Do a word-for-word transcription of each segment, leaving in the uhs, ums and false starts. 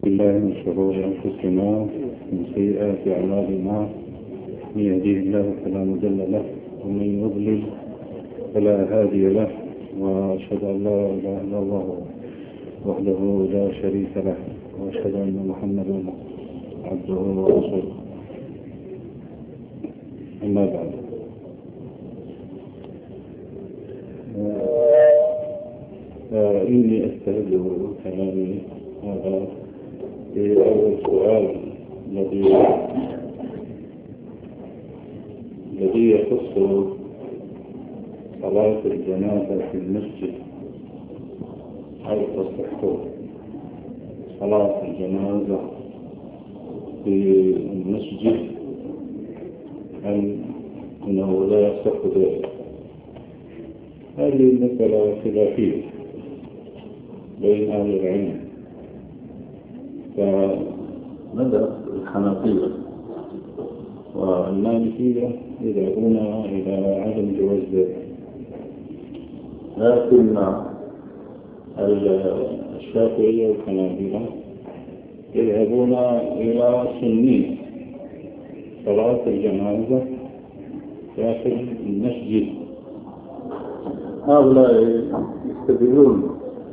بالله من شرور أنفسنا ومن سيئات أعمالنا، من يهديه الله فلا مضل له ومن يضلل فلا هادي له، وأشهد أن لا إله إلا الله وحده لا شريك له، وأشهد أن محمدا عبده ورسوله. أما بعد، فإني أستهل كلامي هذا بأول سؤال الذي الذي يخص صلاة الجنازة في المسجد. هل تصح صلاة الجنازة في المسجد أم أنه لا يصح ذلك؟ هذه المسألة خلافية بين أهل العلم، فمذهب الحنفية والمالكية يذهبون إلى عدم جواز ذلك، لكن الشافعية والحنابلة يذهبون إلى سنية صلاة الجنازة داخل المسجد. هؤلاء يستدلون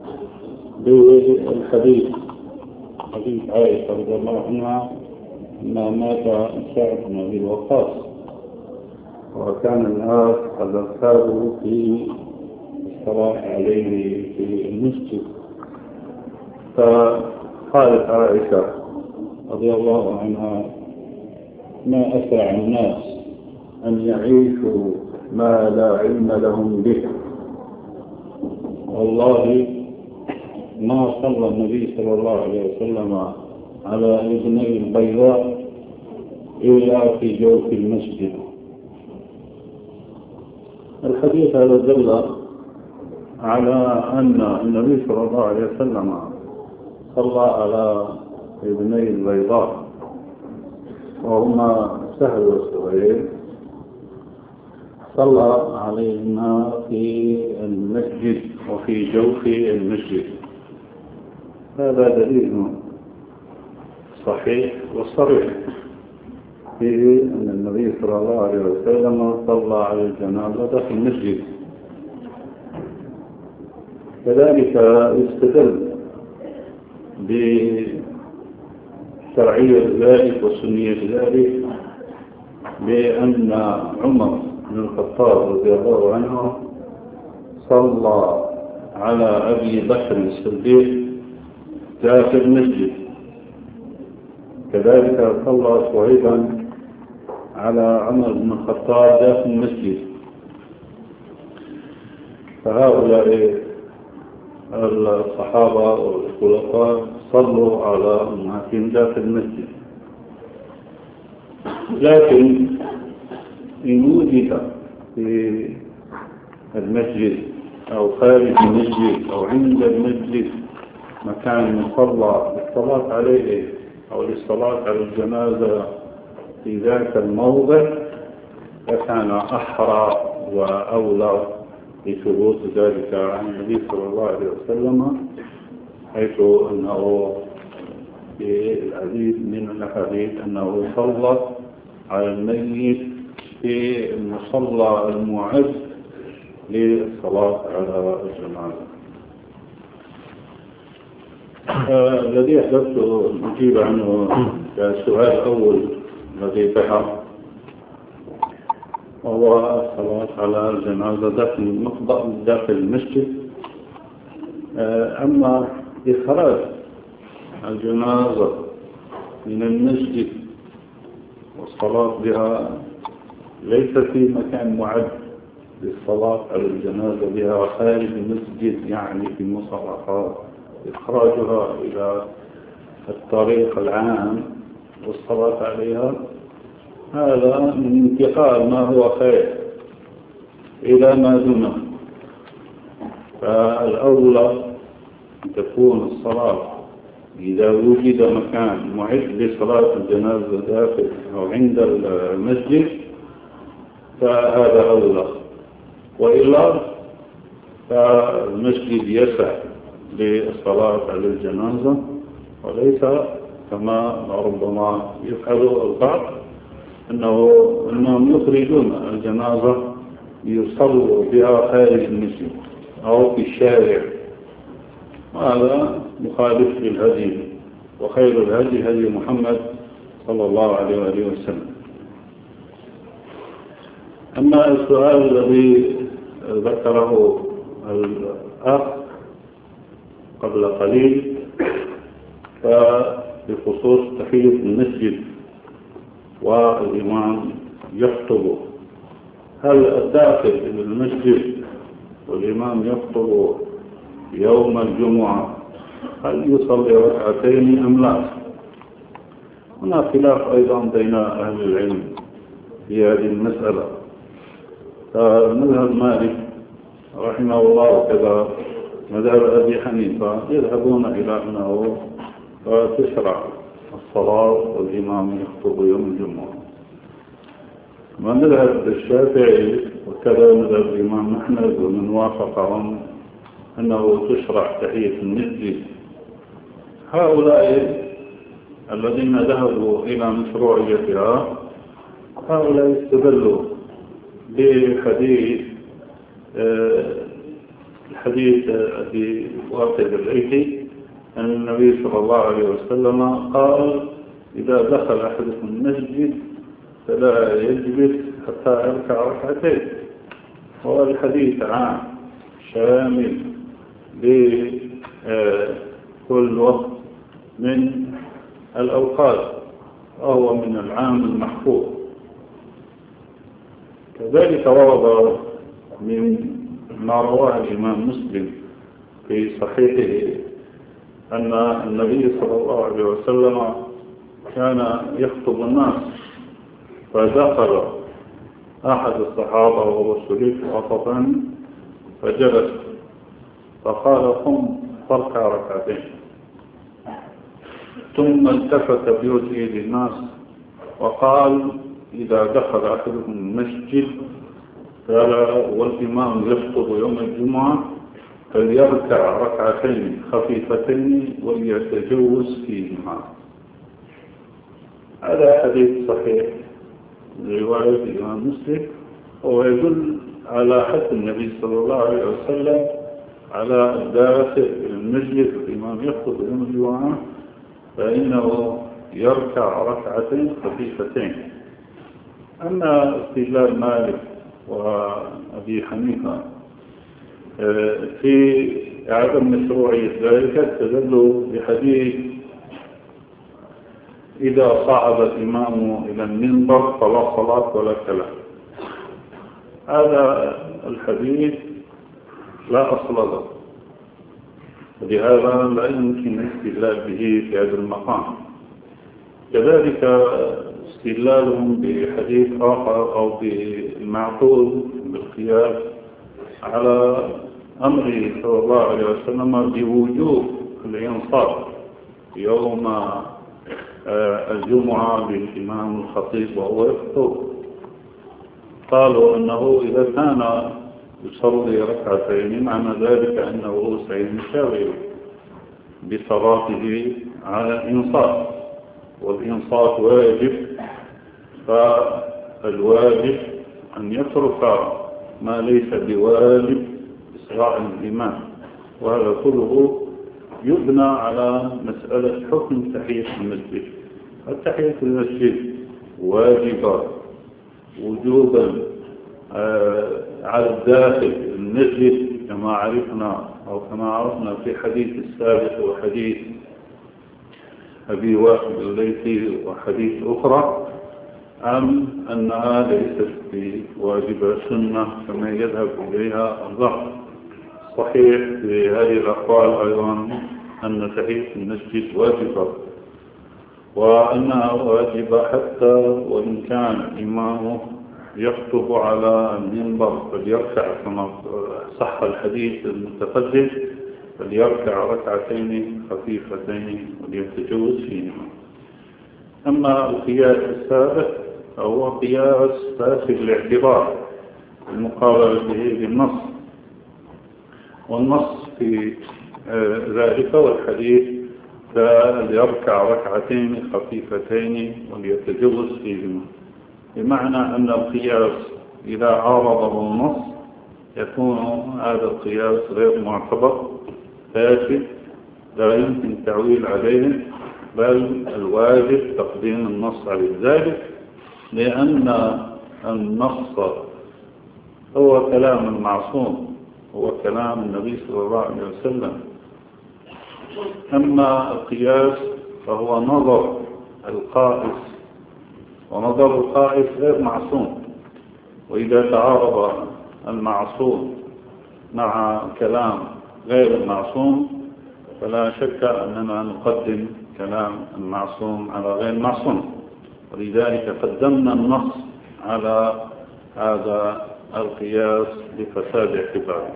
بالحديث حديث عائشة رضي الله عنها أنها مات سعد بن أبي وقاص، وكان الناس قد ارتابوا في الصلاة عليه في المسجد، فقالت عائشة رضي الله عنها: ما أسرع الناس أن يعيشوا ما لا علم لهم به، والله ما صلى النبي صلى الله عليه وسلم على ابني البيضاء إلا في جوف المسجد. الحديث هذا دل على أن النبي صلى الله عليه وسلم صلى على ابني البيضاء وهما سهل وسهيل، صلى عليهما في المسجد وفي جوف المسجد. هذا دليل صحيح وصريح فيه أن النبي صلى الله عليه وسلم صلى على الجنازة في المسجد. كذلك يستدل بشرعية ذلك وسنية ذلك بأن عمر بن الخطاب رضي الله عنه صلى على أبي بكر الصديق داخل المسجد، كذلك صلى صعيبا على عمر بن الخطاب داخل المسجد. فهؤلاء الصحابة والخلفاء صلوا على أمهاتهم داخل المسجد. لكن إن وجد في المسجد أو خارج المسجد أو عند المسجد مكان مصلى للصلاة عليه أو للصلاة على الجنازة في ذاك الموضع، فكان أحرى وأولى لثبوت ذلك عن النبي صلى الله عليه وسلم، حيث أنه في العديد من الأحاديث أنه صلى على الميت في المصلى المعد للصلاة على الجنازة. الذي أحببت نجيب عنه كسؤال أول الذي بحر وهو الصلاة على الجنازة داخل المقبرة داخل المسجد. أما إخراج الجنازة من المسجد والصلاة بها ليس في مكان معد للصلاة على الجنازة بها خارج المسجد، يعني في المصلحات، إخراجها إلى الطريق العام والصلاة عليها، هذا من انتقال ما هو خير إلى ما دونه. فالأولى أن تكون الصلاة إذا وجد مكان معد لصلاة الجنازة داخل أو عند المسجد فهذا أولى، وإلا فالمسجد يسع للصلاة على الجنازة وليس كما ربما يفعل البعض أنه أنهم يخرجون الجنازة ليصلوا بها خارج المسجد أو في الشارع. وهذا مخالف للهدي، وخير الهدي هدي محمد صلى الله عليه وآله وسلم. أما السؤال الذي ذكره الأخ قبل قليل فبخصوص تحية المسجد والإمام يخطب، هل الداخل إلى المسجد والإمام يخطب يوم الجمعة هل يصلي ركعتين أم لا؟ هنا خلاف أيضا بين أهل العلم في هذه المسألة. فمذهب مالك رحمه الله وكذا مذهب أبي حنيفة يذهبون إلى أنه تشرع الصلاة والإمام يخطب يوم الجمعة. ومذهب الشافعي وكذا مذهب الإمام أحمد ومن وافقهم أنه تشرع تحية المسجد. هؤلاء الذين ذهبوا إلى مشروعيتها هؤلاء استدلوا بحديث الحديث في واقد الأيتي أن النبي صلى الله عليه وسلم قال إذا دخل أحدكم المسجد فلا يجلس حتى يركع ركعتين. والحديث عام شامل لكل وقت من الأوقات وهو من العام المحفوظ. كذلك ورد من ما رواه الإمام مسلم في صحيحه أن النبي صلى الله عليه وسلم كان يخطب الناس فدخل أحد الصحابة وهو شريك وسطا فجلس فقال قم فاركع ركعتين، ثم التفت بوجهه للناس وقال إذا دخل أحدكم المسجد والإمام يخطب يوم الجمعة فليركع ركعتين خفيفتين وليتجوز فيهما. هذا حديث صحيح رواية الإمام مسلم، وهو يدل على حث النبي صلى الله عليه وسلم على داخل المسجد الإمام يخطب يوم الجمعة فإنه يركع ركعتين خفيفتين. أما استدلال مالك وأبي حنيفة في عدم مشروعية ذلك استدلوا بحديث إذا صعد الإمام إلى المنبر فلا صلاة ولا كلام. هذا الحديث لا أصل له، ولهذا لا يمكن الاستدلال به في هذا المقام. كذلك استدلالهم بحديث آخر أو بالمعقول بالقياس على أمره صلى الله عليه وسلم بوجوب الإنصات يوم الجمعة للإمام الخطيب وهو يخطب. قالوا أنه إذا كان يصلي ركعتين معنى ذلك أنه سينشغل بصلاته على الإنصات، والإنصات واجب، فالواجب أن يترك ما ليس بواجب إسراع الإمام. وهذا كله يبنى على مسألة حكم تحية المسجد. التحية المسجد واجبة وجوبا على الداخل المسجد كما عرفنا أو كما عرفنا في حديث السابق وحديث أبي واحد الليثي وحديث أخرى، أم أنها ليست بواجبة سنة كما يذهب إليها البعض. صحيح في هذه الأقوال أيضا أن تحية المسجد واجبة، وأنها واجبة حتى وإن كان إمامه يخطب على المنبر فليركع كما صح الحديث المتقدم، فليركع ركعتين خفيفتين وليتجوز فيهما. أما القياس السابق فهو قياس فاسد الاعتبار المقابل به بالنص، والنص في ذلك والحديث فليركع ركعتين خفيفتين وليتجوز فيهما، بمعنى أن القياس إذا عارضه النص يكون هذا القياس غير معتبر فاسد لا يمكن تعويل عليه، بل الواجب تقديم النص على ذلك، لأن النص هو كلام المعصوم، هو كلام النبي صلى الله عليه وسلم. أما القياس فهو نظر القائس، ونظر القائس غير معصوم، وإذا تعارض المعصوم مع كلام غير المعصوم فلا شك أننا نقدم كلام المعصوم على غير المعصوم، ولذلك قدمنا النص على هذا القياس لفساد اعتباره.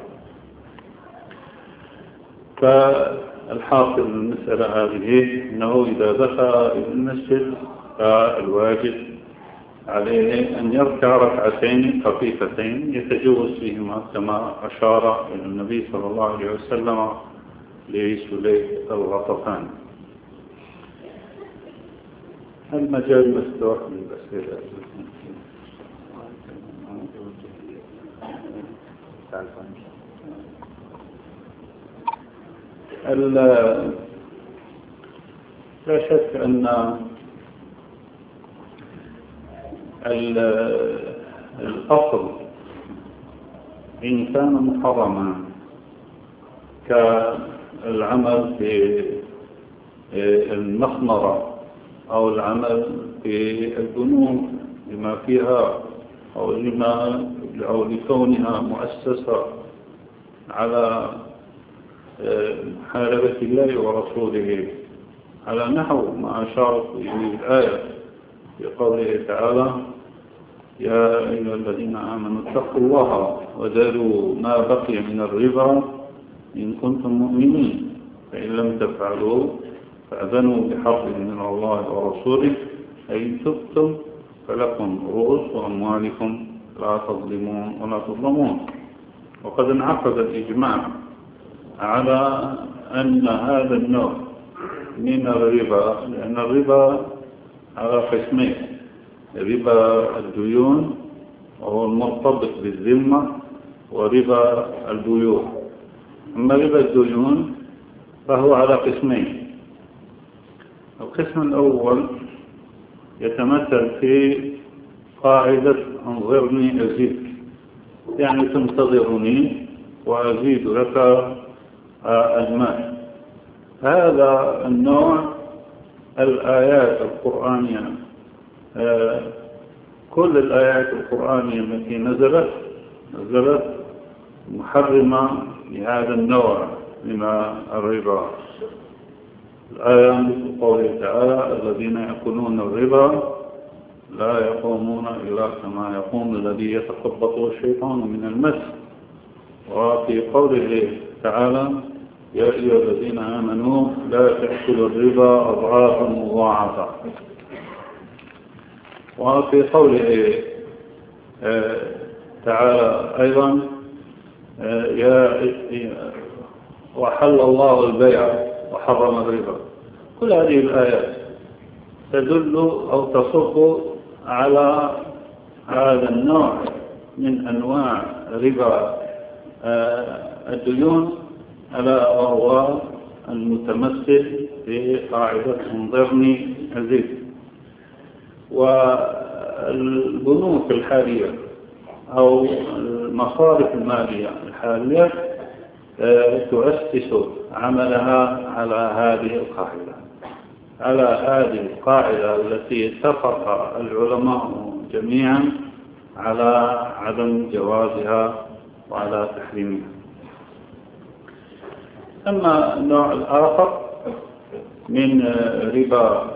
فالحاصل المسألة هذه أنه إذا دخل إلى المسجد فالواجب عليه أن يركع ركعتين خفيفتين يتجوز فيهما كما أشار إلى النبي صلى الله عليه وسلم لسليك الغطفان. المجال مفتوح للأسئلة. لا شك أن الأصل إن كان محرما كالعمل في المخمرة أو العمل في البنوك لما فيها أو لما أو لكونها مؤسسة على محاربة الله ورسوله على نحو ما أشارت إليه الآية في قوله تعالى: يا أيها الذين آمنوا اتقوا الله وذروا ما بقي من الربا إن كنتم مؤمنين فإن لم تفعلوا فأذنوا بحرب من الله ورسوله أي تبتم فلكم رؤوس أموالكم لا تظلمون ولا تظلمون. وقد انعقد الإجماع على أن هذا النوع من الربا، لأن الربا على قسمين: ربا الديون وهو المرتبط بالذمة، وربا البيوع. أما ربا الديون فهو على قسمين. القسم الأول يتمثل في قاعدة انظرني أزيد، يعني تنتظرني وأزيد لك المال. هذا النوع الآيات القرآنية، كل الآيات القرآنية التي نزلت نزلت محرمة لهذا النوع من الربا. الآية مثل قوله تعالى: الذين يأكلون الربا لا يقومون إلا كما يقوم الذي يتخبطه الشيطان من المس. وفي قوله تعالى: يا أيها الذين آمنوا لا تأكلوا الربا أضعافا مضاعفة. وفي قوله تعالى أيضا: يا وحل الله البيع وحرم الربا. كل هذه الآيات تدل أو تصب على هذا النوع من أنواع ربا الديون، ألا وهو المتمثل في قاعدة انظرني أزيد. والبنوك الحالية أو المصارف المالية الحالية تؤسس عملها على هذه القاعدة، على هذه القاعدة التي اتفق العلماء جميعا على عدم جوازها وعلى تحريمها. أما النوع الآخر من ربا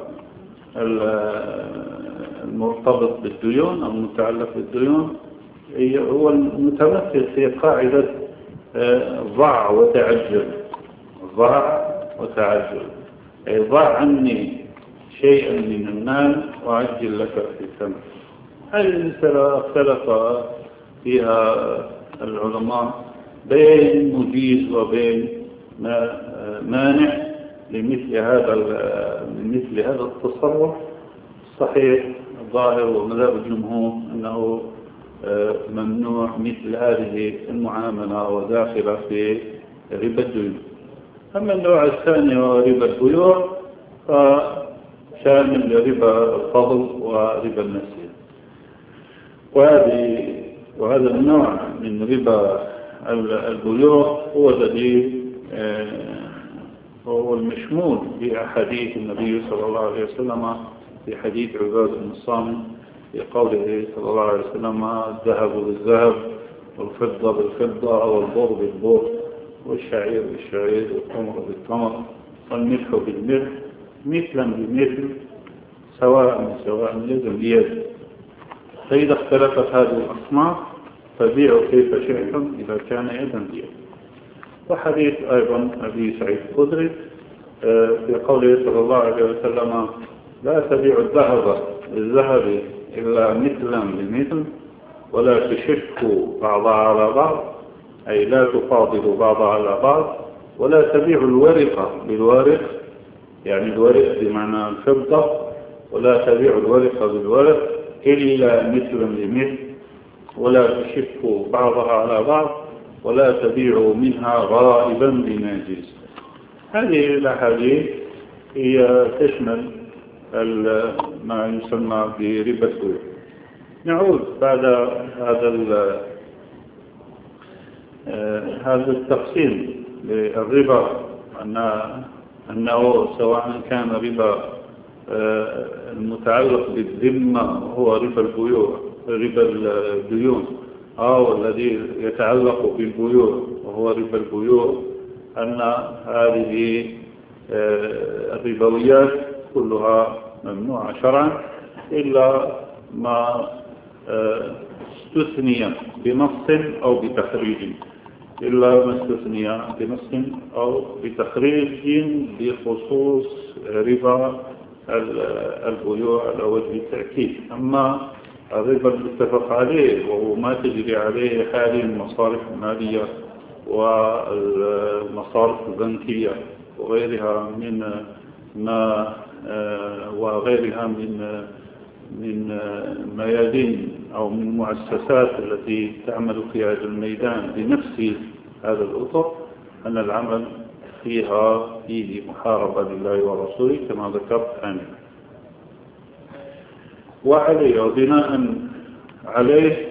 المرتبط بالديون أو المتعلق بالديون هو المتمثل في قاعدة ضع وتعجل. ضع وتعجل أي ضع عني شيئا من المال وعجل لك في الثمن. هذه المسألة اختلف فيها العلماء بين مجيز وبين مانع، لمثل هذا لمثل هذا التصرف صحيح الظاهر ومذهب الجمهور أنه ممنوع مثل هذه المعاملة وداخلة في ربا الديون. أما النوع الثاني هو ربا البيوع فشامل ربا الفضل وربا النسيئة. وهذه وهذا النوع من ربا البيوع هو الذي هو المشمول بأحاديث النبي صلى الله عليه وسلم في حديث عبادة بن الصامت في قوله صلى الله عليه وسلم الذهب بالذهب والفضة بالفضة والبر بالبر والشعير بالشعير والتمر بالتمر والملح بالملح مثلا بمثل سواء سواء يدا بيد. فإذا اختلفت هذه الأصناف فبيعوا كيف شئتم إذا كان يدا بيد. وحديث أيضا أبي سعيد الخدري في قوله صلى الله عليه وسلم لا تبيع الذهب بالذهب إلا مثلا بمثل ولا تشكوا بعضها على بعض أي لا تفاضلوا بعضها على بعض ولا تبيعوا الورقة بالورق يعني الورق بمعنى الفضة ولا تبيعوا الورقة بالورق إلا مثلا بمثل ولا تشكوا بعضها على بعض ولا تبيعوا منها غائبا بناجز. هذه الأحاديث هي تشمل ما يسمى بربا البيوع. نعود بعد هذا هذا التقسيم للربا أن أنه سواء كان ربا المتعلق بالذمة هو ربا البيوع ربا الديون أو الذي يتعلق بالبيوع وهو ربا البيوع أن هذه الربويات كلها ممنوعة شرعا إلا ما استثني بنص أو بتخريج إلا ما استثني بنص أو بتخريج بخصوص ربا البيوع على وجه التأكيد. أما الربا المتفق عليه وهو ما تجري عليه حال المصارف المالية والمصارف البنكية وغيرها من ما وغيرها من من ميادين أو من المؤسسات التي تعمل في هذا الميدان بنفس هذا الأطر أن العمل فيها فيه محاربة لله ورسوله كما ذكرت آنفا. وعليه وبناء عليه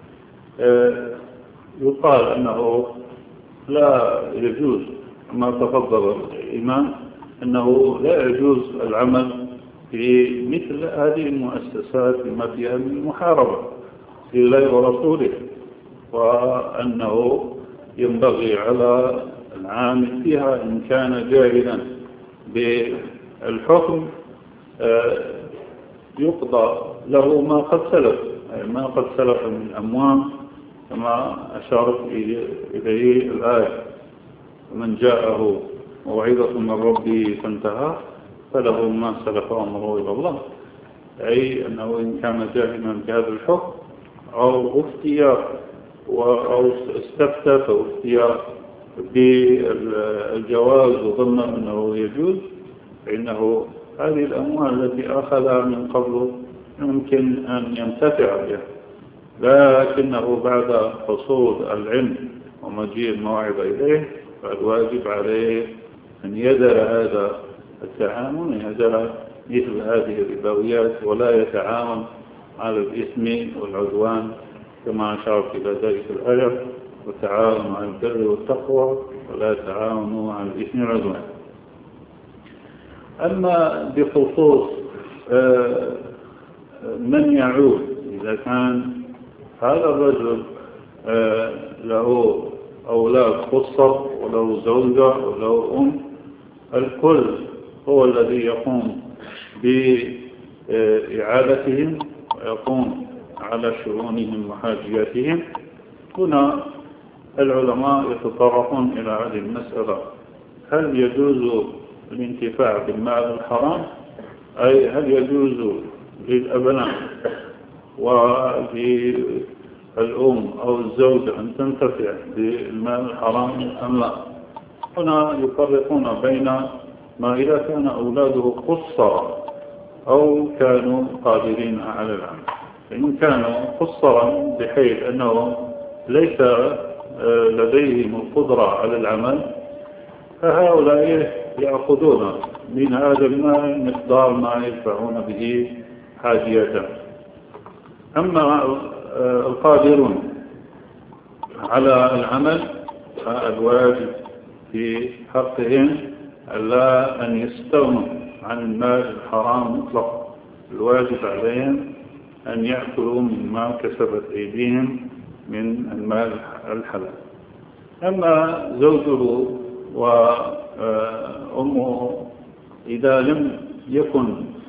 يقال أنه لا يجوز ما تفضل الإمام أنه لا يجوز العمل في مثل هذه المؤسسات بما فيها من المحاربة لله ورسوله وأنه ينبغي على العامل فيها إن كان جاهلا بالحكم يقضى له ما قد سلف ما قد سلف من أموال كما أشارت إليه الآية ومن جاءه موعظة من ربه فانتهى فله ما سلف أمره إلى الله. أي أنه إن كان جاهلا بهذا الحكم أو أفتي أو استفتى فأفتي بالجواز وظن أنه يجوز فإنه هذه الأموال التي أخذها من قبل يمكن أن ينتفع بها، لكنه بعد حصول العلم ومجيء الموعظة إليه فالواجب عليه أن يدر هذا التعامل يدر مثل هذه الربويات ولا يتعاون على الإثم والعدوان كما أشارت إلى ذلك الآية وتعاونوا على البر والتقوى ولا تعاونوا على الإثم والعدوان. أما بخصوص من يعود إذا كان هذا الرجل له أولاد قصر وله زوجة وله أم الكل هو الذي يقوم بإعادتهم ويقوم على شؤونهم وحاجياتهم. هنا العلماء يتطرقون إلى هذه المسألة: هل يجوز الانتفاع بالمال الحرام؟ أي هل يجوز للأبناء وللأم أو الزوجة أن تنتفع بالمال الحرام أم لا؟ هنا يفرقون بين ما إذا كان أولاده قصرا أو كانوا قادرين على العمل. فإن كانوا قصرا بحيث أنه ليس لديهم القدرة على العمل فهؤلاء يأخذون من هذا المال مقدار ما يدفعون به حاجية. أما القادرون على العمل فالواجب في حقهم ألا أن يستغنوا عن المال الحرام مطلقا. الواجب عليهم أن يأكلوا مما كسبت أيديهم من المال الحلال. أما زوجه وأمه إذا لم يكن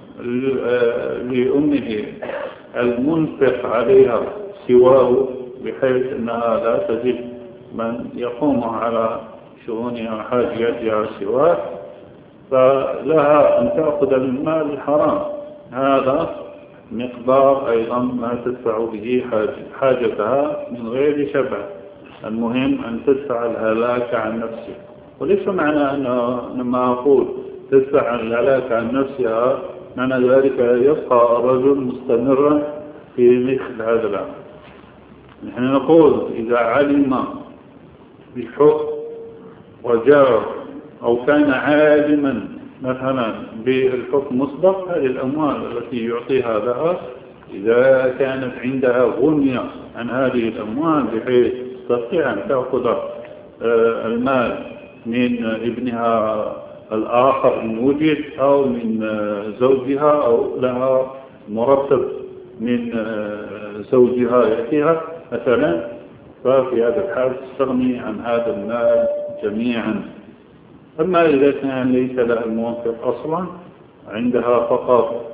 لأمه المنفق عليها سواه بحيث أنها لا تجد من يقوم على شؤونها وحاجياتها سواه فلها أن تأخذ المال الحرام. هذا مقدار أيضا ما تدفع به حاجتها من غير شبع. المهم أن تدفع الهلاك عن نفسها. وليس معنى أنه لما أقول تدفع الهلاك عن نفسها معنى ذلك يبقى الرجل مستمرا في مثل هذا الأمر. نحن نقول إذا علم بالحكم وجاء أو كان عالما مثلا بالحكم مسبق هذه الأموال التي يعطيها لها إذا كانت عندها غنية عن هذه الأموال بحيث تستطيع أن تأخذ المال من ابنها الآخر إن وجد أو من زوجها أو لها مرتب من زوجها يأتيها مثلا ففي هذا الحال تستغني عن هذا المال جميعا. أما إذا كان ليس لها المنفق أصلا عندها فقط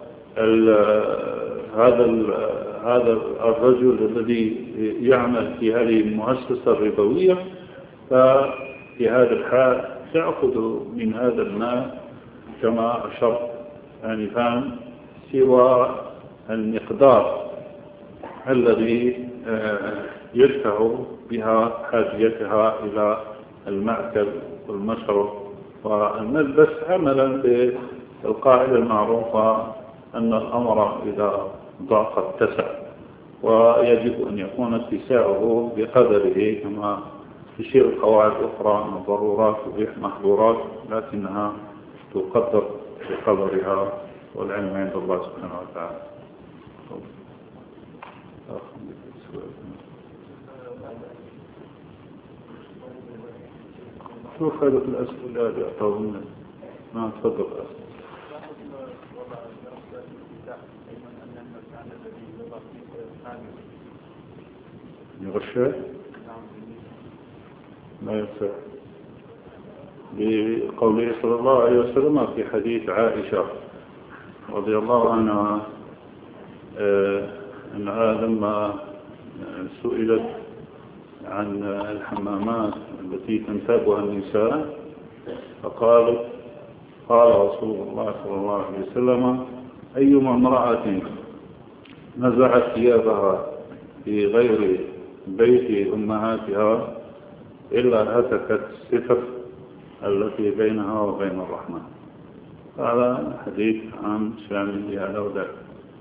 هذا هذا الرجل الذي يعمل في هذه المؤسسة الربوية ففي هذا الحال تأخذ من هذا المال كما أشرت آنفا سوى المقدار الذي يدفع بها حاجيتها إلى المأكل والمشرب والملبس عملا بالقاعدة المعروفة أن الأمر إذا ضاق اتسع ويجب أن يكون اتساعه بقدره كما تشير القواعد الأخرى من الضرورات تبيح محظورات لكنها تقدر بقدرها والعلم عند الله سبحانه وتعالى. شوف هذا الأسئلة اللي أعطونا ما تفضل الأسئلة. يغشى ما ينفع بقوله صلى الله عليه وسلم في حديث عائشة رضي الله عنها أنها لما سئلت عن الحمامات التي تنتابها النساء فقالت قال رسول الله صلى الله عليه وسلم أيما امرأة نزعت ثيابها في غير بيت أمهاتها إلا هتكت الستر التي بينها وبين الرحمن. هذا حديث عن شامل هذا وذاك.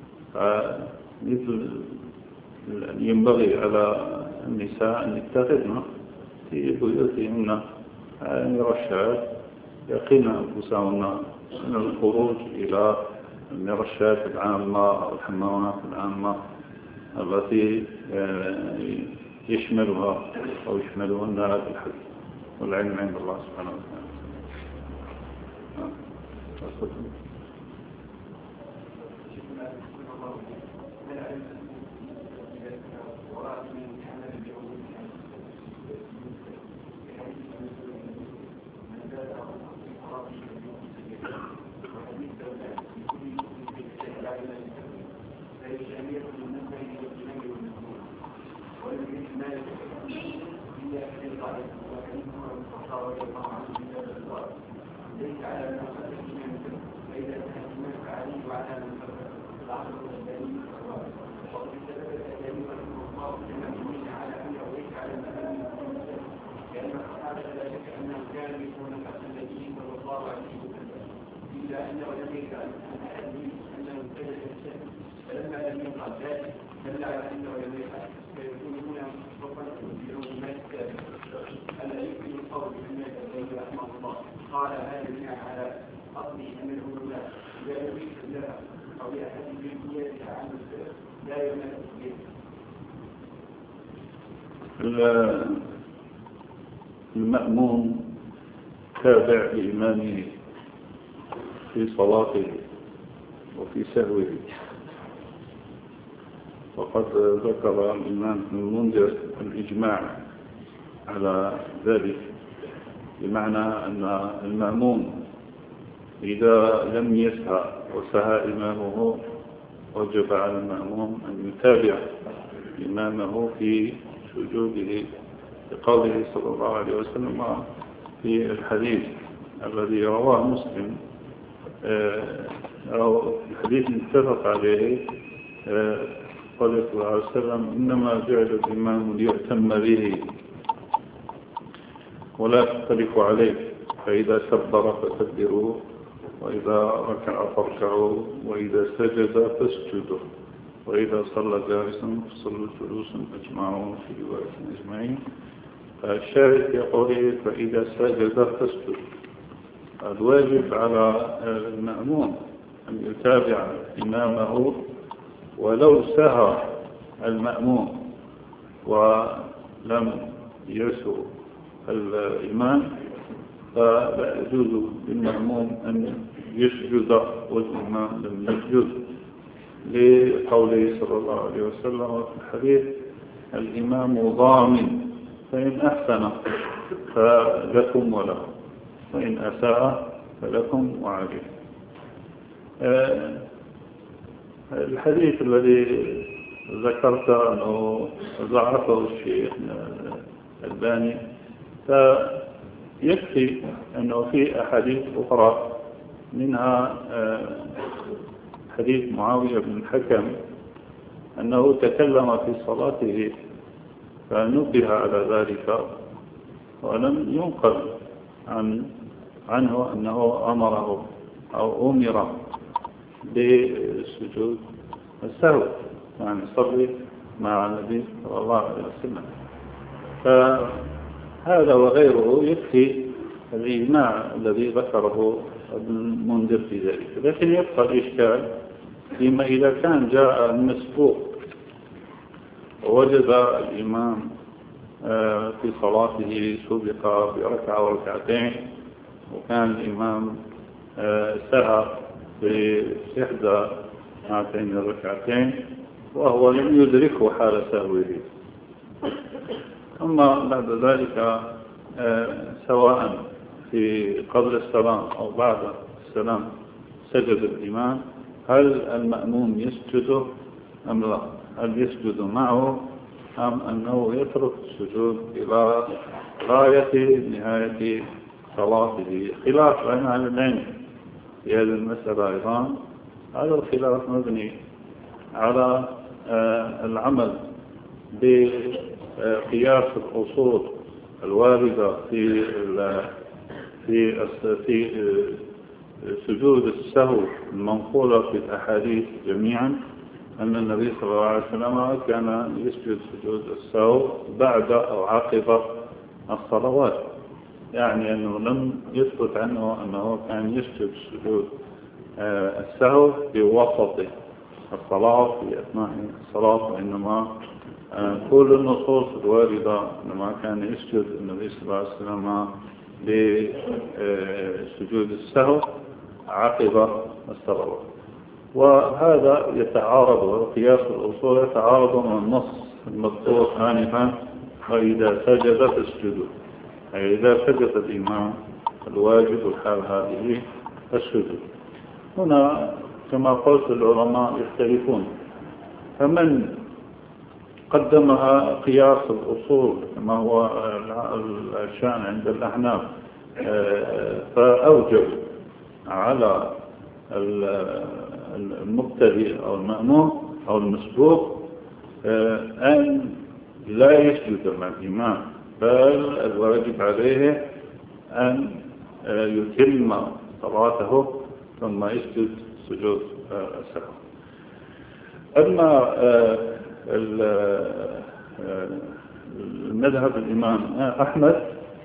مثل ينبغي على النساء أن يتخذن في بيوتهن مرشات يقين أنفسهن من الخروج إلى المرشات العامة أو الحمامات العامة التي يشملها أو يشملهن هذا الحد والعلم عند الله سبحانه وتعالى. إلى أنه لم يجعل أنه ابتدأ الشيء فلما لم يفعل ذلك دل على أنه لم يفعل فيكون هنا وقت بعلوم الكتاب ألا يمكن القول بأن الذي رحمه الله قال هذا بناء على أصل أن العلماء لا يريد لها أو لأحد من قيادها عن لا يملك المأموم تابع لإمامه في صلاته وفي سهوه، وقد ذكر الإمام ابن المنذر الإجماع على ذلك، بمعنى أن المأموم إذا لم يسهى وسهى إمامه وجب على المأموم أن يتابع إمامه في سجوده، لقوله صلى الله عليه وسلم في الحديث الذي رواه مسلم أو الحديث اتفق عليه، قال صلى الله عليه وسلم إنما جعل الإمام ليؤتم به ولا تختلفوا عليه، فإذا كبر فكبروا وإذا ركع فاركعوا وإذا سجد فاسجدوا وإذا صلى جالسا فصلوا جلوسا أجمعون في رواية أجمعين. الشاهد يقول فإذا سجد فاسجد. الواجب على المأموم أن يتابع إمامه ولو سهى المأموم ولم يسهو الإمام، فلا يجوز للمأموم أن يسجد والإمام لم يسجد، لقوله صلى الله عليه وسلم في الحديث الإمام ضامن، فإن أحسن فلكم وله وإن أساء فلكم وعليه. الحديث الذي ذكرت أنه ضعفه الشيخ الألباني، فيكفي أنه في أحاديث أخرى، منها حديث معاوية بن الحكم أنه تكلم في صلاته فنبه على ذلك، ولم ينقل عن عنه أنه أمره أو أمر بسجود السهو، يعني صلي مع النبي صلى الله عليه وسلم. فهذا وغيره يكفي الإجماع الذي ذكره ابن المنذر في ذلك. لكن يبقى الإشكال فيما إذا كان جاء المسبوق ووجد الإمام في صلاته سبق بركعة وركعتين، وكان الإمام سهى في إحدى هاتين الركعتين وهو لم يدركه حال سهوه، ثم بعد ذلك سواء في قبل السلام أو بعد السلام سجد الإمام، هل المأموم يسجد أم لا؟ هل يسجد معه أم أنه يترك السجود إلى غاية نهاية صلاته؟ خلاف بين أهل العلم في هذه المسألة أيضا. هذا الخلاف مبني على العمل بقياس الأصول الواردة في في في سجود السهو المنقولة في الأحاديث جميعا، أن النبي صلى الله عليه وسلم كان يسجد سجود السهو بعد أو عقب الصلوات، يعني أنه لم يثبت عنه أنه كان يسجد سجود السهو في وسط الصلاة في أثناء الصلاة، وإنما كل النصوص الواردة أنما كان يسجد النبي صلى الله عليه وسلم لسجود السهو عقب الصلوات. وهذا يتعارض، وقياس الأصول يتعارض مع النص المذكور آنفا وإذا سجد فاسجدوا، أي إذا سجد الإمام الواجب الحال هذه السجود. هنا كما قلت العلماء يختلفون، فمن قدمها قياس الأصول كما هو الشأن عند الأحناف فأوجب على المبتدئ أو المأموم أو المسبوق أن لا يسجد مع الإمام، بل الواجب عليه أن يتم صلاته ثم يسجد سجود السهو. أما المذهب الإمام أحمد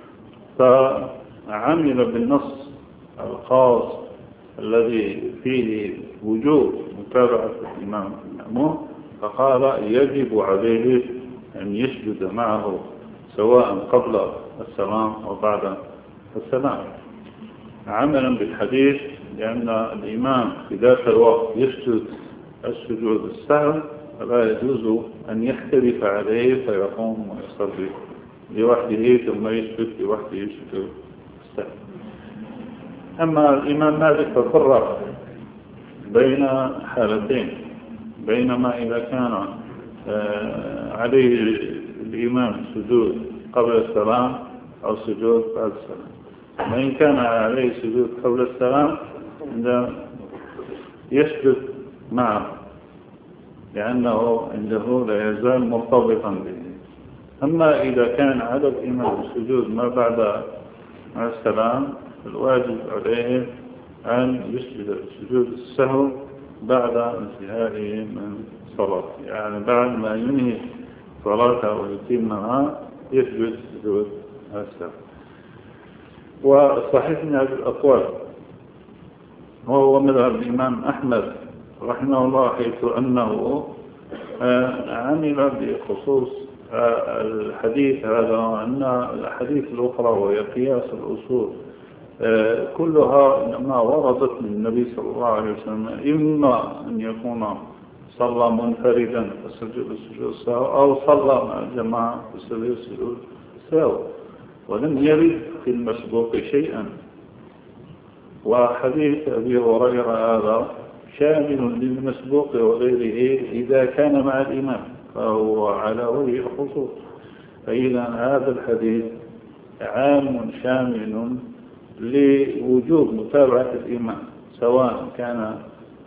فعمل بالنص الخاص الذي فيه وجوب متابعة الإمام المأموم، فقال يجب عليه أن يسجد معه سواء قبل السلام أو بعد السلام، عملا بالحديث، لأن الإمام في ذات الوقت يسجد السجود السهو فلا يجوز أن يختلف عليه فيقوم ويصلي لوحده ثم يسجد لوحده يسجد السهو. أما الإمام مالك ففرق بين حالتين، بينما إذا كان عليه الإمام سجود قبل السلام أو سجود بعد السلام، وإن كان عليه سجود قبل السلام يسجد معه لأنه عنده لا يزال مرتبطا به. أما إذا كان على الإمام سجود ما بعد السلام الواجب عليه أن يسجد سجود السهو بعد انتهائه من صلاته، يعني بعد ما ينهي صلاته ويتمها يسجد سجود السهو. وصحيح من هذه الأقوال وهو مذهب الإمام أحمد رحمه الله، حيث أنه عمل بخصوص الحديث هذا، وأن الحديث الأخرى وهي قياس الأصول كلها إنما وردت من النبي صلى الله عليه وسلم، إما أن يكون صلى منفردا فسجد السجود السهو أو صلى مع الجماعة فسجد السجود السهو، ولم يرد في المسبوق شيئا. وحديث أبي هريرة هذا شامل للمسبوق وغيره إذا كان مع الإمام فهو على وجه الخصوص، فإذا هذا الحديث عام شامل لوجوب متابعة الإمام سواء كان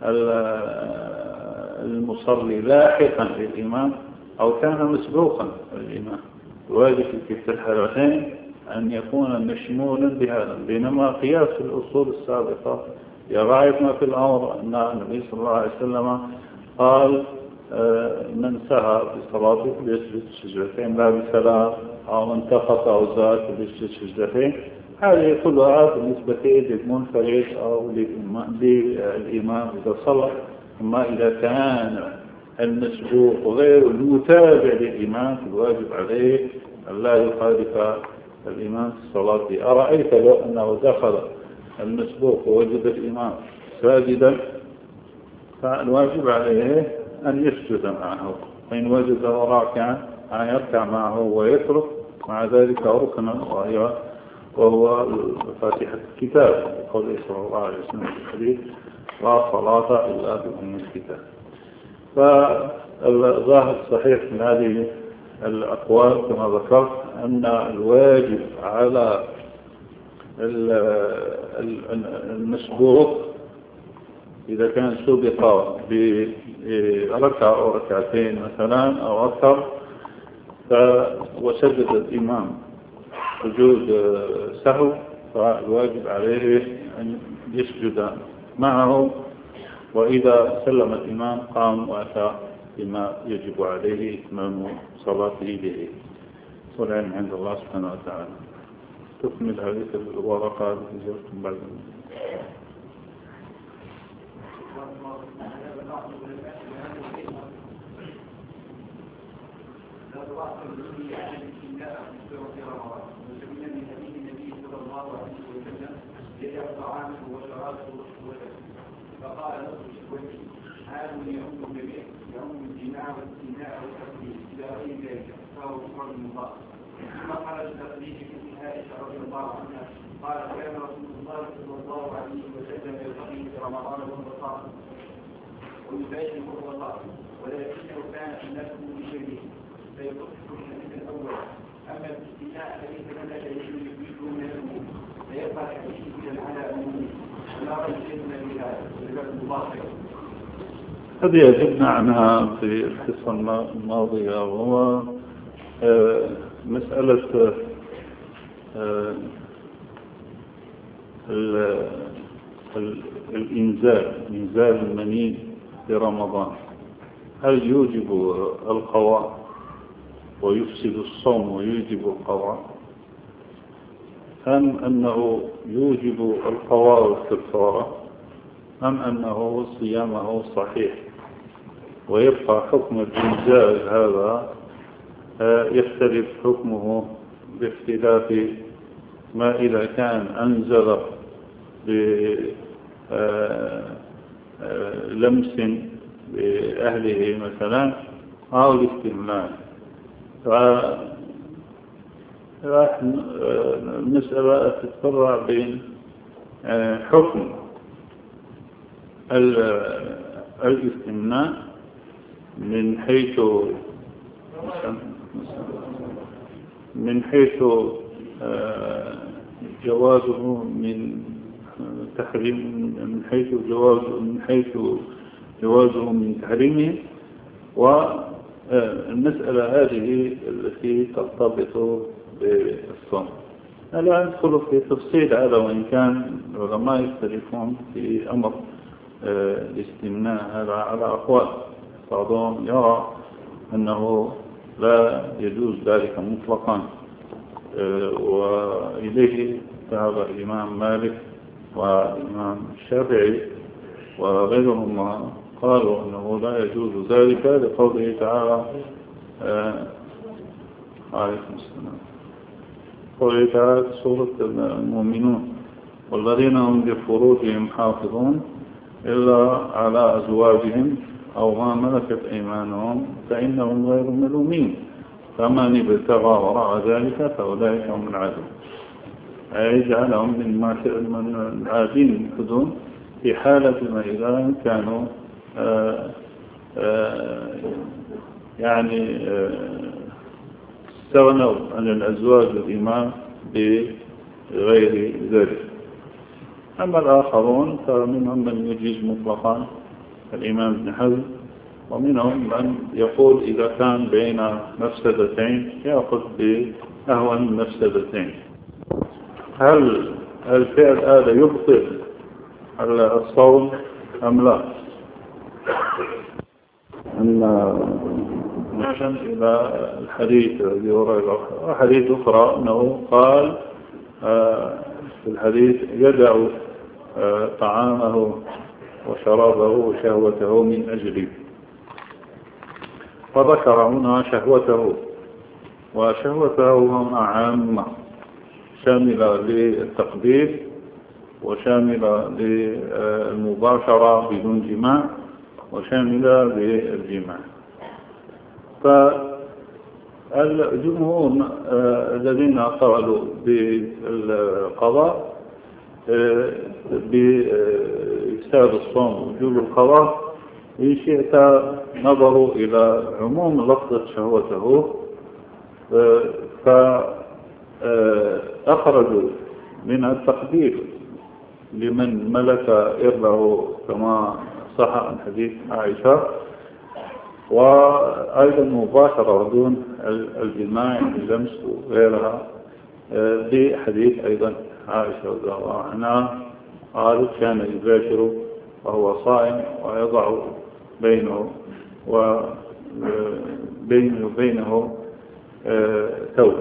المصلي لاحقا للإمام أو كان مسبوقا للإمام. الواجب في كلتا الحالتين أن يكون مشمولا بهذا، بينما قياس الأصول السابقة يراعي ما في الأمر أن النبي صلى الله عليه وسلم قال من سهى بصلاته فليسجد سجدتين لا بسلام، أو من تخط أو زاد فليسجد سجدتين. هذه كلها بالنسبة للمنفرد أو للإمام إذا صلى. أما إذا كان المسبوق غير المتابع للإمام فالواجب عليه أن لا يخالف الإمام في الصلاة. أرأيت لو أنه دخل المسبوق ووجد الإمام ساجدا فالواجب عليه أن يسجد معه، فإن وجد راكعا أن يركع معه ويترك مع ذلك ركنا وهي وهو فاتحة الكتاب، قوله صلى الله عليه وسلم في الحديث لا صلاة إلا بأم الكتاب. فالظاهر الصحيح من هذه الأقوال كما ذكرت أن الواجب على المسبوق إذا كان سبق بركعة أو ركعتين مثلا أو أكثر وسجد الإمام سجود سهو فالواجب عليه أن يسجد معه، وإذا سلم الإمام قام وأتى بما يجب عليه إتمام صلاته به. والعلم عند الله سبحانه وتعالى. تكمل هذه الورقة التي زرتم بعد فقال له الشكوكي هذا يعم الجميع يعم الجماع والسماع والتقليد إلى غير ذلك فهو كفر المضاف. ثم قال التقليد في عائشة رضي الله عنها قال كان رسول الله صلى الله عليه وسلم يلتقي في رمضان وهو صائم ويباشر وهو صائم، ولكنه كان نفسه بشيء فيصح الحديث الأول. أما الاستثناء فليس لنا دليل يفيده من الأمور فيبقى الحديث إلى على أمور لا رجل هذه أجبنا عنها في الحصة الماضية، وهو مسألة الإنزال إنزال المني في رمضان هل يوجب القضاء ويفسد الصوم ويوجب القضاء، أم أنه يوجب القضاء والكفارة، أم أنه صيامه صحيح ويبقى حكم الإنزال هذا يختلف حكمه باختلاف ما إذا كان أنزل بلمس بأهله مثلا أو الاستمناء. راح المسألة تتفرع بين حكم الاستمناء من حيث من حيث جوازه من تحريم من حيث جواز من حيث جوازه من تحريمه، والمسألة هذه التي ترتبط بالصوم. لا ندخل في تفصيل هذا، وإن كان العلماء يختلفون في أمر الاستمناء هذا على أقوال. بعضهم يرى أنه لا يجوز ذلك مطلقا، وإليه ذهب الإمام مالك والإمام الشافعي وغيرهم، قالوا أنه لا يجوز ذلك لقوله تعالى عليكم السلام قوله تعالى في سورة المؤمنون والذين هم لفروجهم حافظون إلا على أزواجهم أو ما ملكت أيمانهم فإنهم غير ملومين فمن ابتغى وراء ذلك فأولئك هم العادون، أي جعلهم من العادين الحدود في حالة ما إذا كانوا آآ آآ يعني استغنوا عن الأزواج والإمام بغير ذلك. أما الآخرون فمنهم من يجيز مطلقا الإمام ابن حزم، ومنهم من يقول إذا كان بين مفسدتين يأخذ بأهون المفسدتين. هل الفعل هذا يبطل الصوم أم لا؟ أما نحن إلى الحديث الذي هريرة وحديث أخرى أنه قال في الحديث يدع طعامه وشرابه وشهوته من أجله، فذكر هنا شهوته، وشهوته هنا عامة شاملة للتقدير وشاملة للمباشرة بدون جماع وشاملة للجماع. فالجمهور الذين قالوا بالقضاء بإفساد الصوم وجوب القضاء إن شئت نظروا إلى عموم لفظة شهوته، فأخرجوا من التقدير لمن ملك إرله كما صح عن حديث عائشة، وأيضا مباشرة دون الجماع اللمس وغيرها بحديث أيضا عائشة رضي الله عنها قالت كان يباشر وهو صائم ويضع بينه وبينه وبينه ثوب،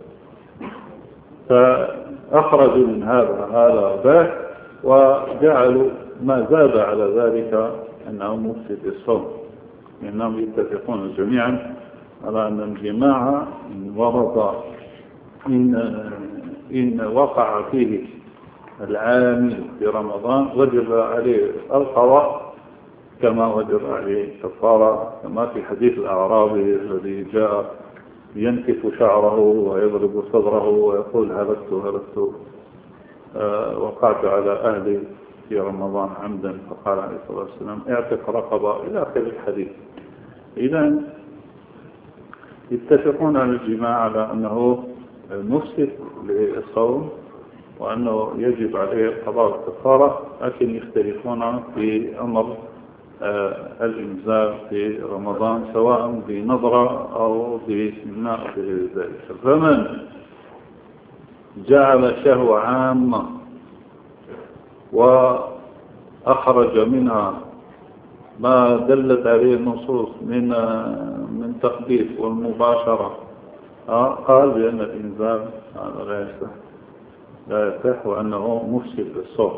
فأخرجوا من هذا هذا باه وجعلوا ما زاد على ذلك أنه مفسد الصوم، لأنهم يتفقون جميعا على أن الجماع إن ورد إن, إن وقع فيه العامل في رمضان وجب عليه القضاء كما وجب عليه الكفارة، كما في حديث الأعرابي الذي جاء ينكف شعره ويضرب صدره ويقول هلكت هلكت آه وقعت على أهلي في رمضان عمدا، فقال عليه الصلاة والسلام اعتق رقبة إلى آخر الحديث. إذن يتفقون على الجماع على أنه مفسد للصوم وأنه يجب عليه القضاء والكفارة، لكن يختلفون في أمر آه الإنزال في رمضان سواء بنظرة أو باستمناء أو بغير ذلك. فمن جعل شهوة عامة أخرج منها ما دلت عليه النصوص من من تخبيث والمباشرة قال بأن الإنزال هذا لا يصح لا يصح وأنه مفسد للصوم.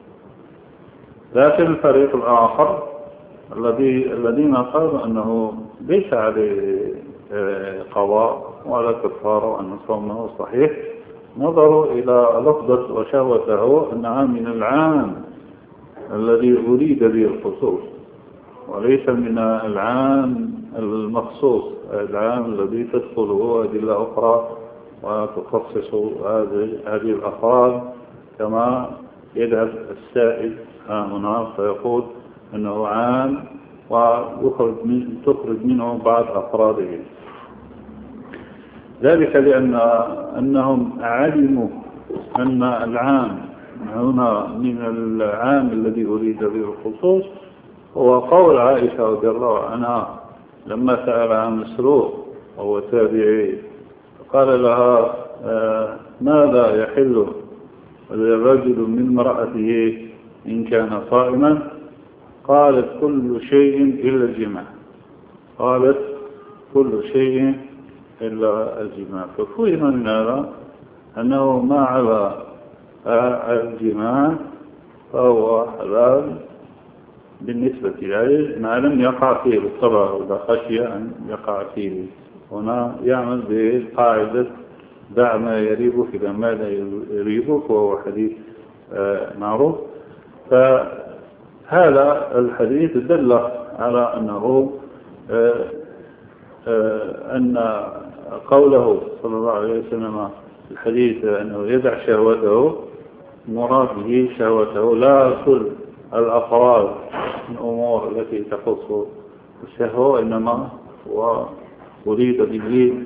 لكن الفريق الآخر الذي الذين قالوا أنه ليس عليه قضاء ولا كفارة وأن صومه صحيح نظروا إلى لفظة وشهوته أنها من العام الذي أريد به الخصوص وليس من العام المخصوص العام الذي تدخله أدلة أخرى وتخصص هذه الأفراد كما يذهب السائل هنا فيقول أنه عام ويخرج من تخرج منه بعض أفراده. ذلك لأن أنهم علموا أن العام هنا من العام الذي أريد به الخصوص هو قول عائشة رضي الله عنها لما سأل عن مسروق وهو تابعي قال لها آه ماذا يحل للرجل من امرأته إن كان صائما؟ قالت كل شيء إلا الجماع قالت كل شيء إلا الجماع. ففهم من هذا أنه ما على الجماع فهو حلال بالنسبة إليه ما لم يقع فيه بالطبع ولا خشية أن يقع فيه. هنا يعمل بقاعدة دع ما يريبك إلى ما لا يريبك وهو حديث معروف. فهذا الحديث دل على أنه أن قوله صلى الله عليه وسلم الحديث أنه يدع شهوته مراد به شهوته لا كل الأفراد الأمور التي تخص الشهوة إنما هو أريد به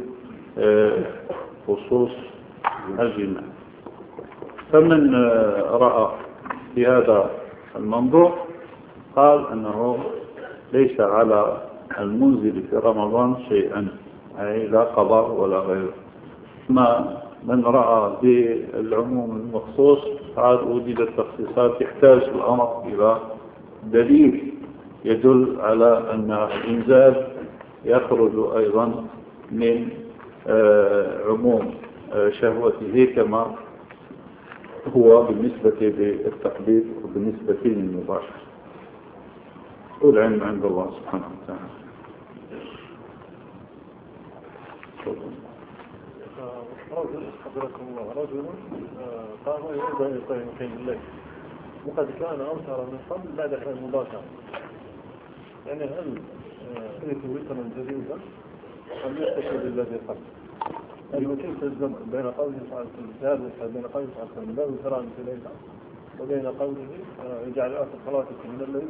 خصوص الجماع. فمن رأى في هذا المنظور قال أنه ليس على المنزل في رمضان شيئا أي لا قضاء ولا غيره. ما من رأى بالعموم المخصوص قال وجدت تخصيصات يحتاج الأمر إلى دليل يدل على أن الإنزال يخرج أيضا من عموم شهوته كما هو بالنسبة للتقدير وبالنسبة للمباشر. والعلم عند الله سبحانه وتعالى. رجل حضركم الله رجل قام يرضى يقيم قيم الليل وقد كان أوتر من قبل بعد المباشرة يعني هل يكون وترا جديدا أم يستشهد بالذي قبل؟ هل يمكن تلزم بين قوله صلى الله عليه وسلم بين قوله صلى الله عليه وسلم لا وتران في الليل وبين قوله يجعل آخر صلاتكم من الليل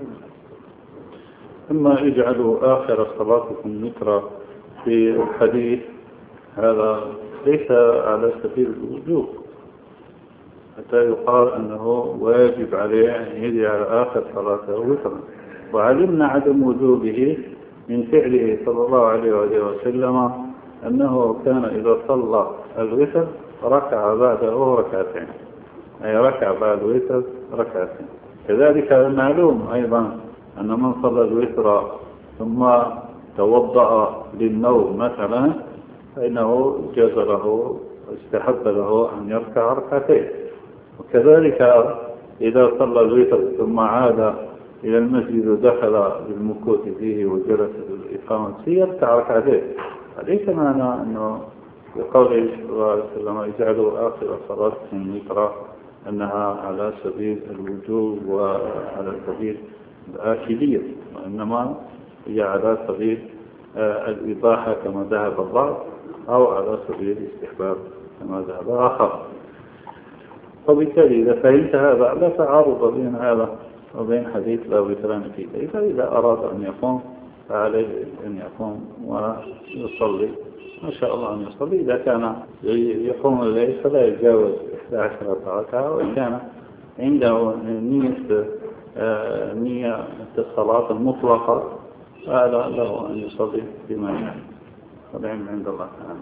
ثم يجعلوا آخر صلاتكم وترا في الحديث هذا ليس على سبيل الوجوب حتى يقال أنه واجب عليه أن يجعل آخر صلاته وترا. وعلمنا عدم وجوبه من فعله صلى الله عليه وسلم أنه كان إذا صلى الوتر ركع بعده ركعتين أي ركع بعد الوتر ركعتين. كذلك معلوم أيضا أن من صلى الوتر ثم توضأ للنوم مثلا فإنه جاز له استحب له أن يركع ركعتين. وكذلك إذا صلى الوتر ثم عاد إلى المسجد ودخل بالمكوث فيه وجلس الإقامة فيه يركع ركعتين. فليس معنى أنه بقوله صلى الله عليه وسلم يجعلوا آخر صلاتهم وترا أنها على سبيل الوجوب وعلى سبيل الآكلية وإنما هي على سبيل الإباحة كما ذهب البعض أو على سبيل الاستحباب كما ذهب آخر. وبالتالي إذا فهمت هذا لا تعارض بين هذا وبين حديث لا وتران فيه. فإذا أراد أن يقوم فعليه أن يقوم ويصلي ما شاء الله أن يصلي. إذا كان يقوم الليل فلا يتجاوز إحدى عشرة ركعة وإن كان عنده نية نية الصلاة المطلقة فهذا له أن يصلي بما يعلم. والعلم عند الله تعالى.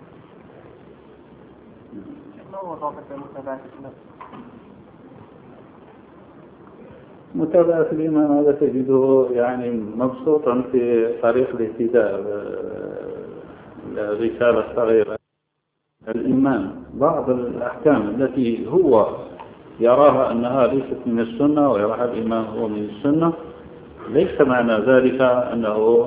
ما هو ضابط المتابعة النفس؟ متابعة الإمام هذا تجده يعني مبسوطا في طريق الاهتداء، الرسالة الصغيرة. الإمام بعض الأحكام التي هو يراها أنها ليست من السنة ويراها الإمام هو من السنة، ليس معنى ذلك أنه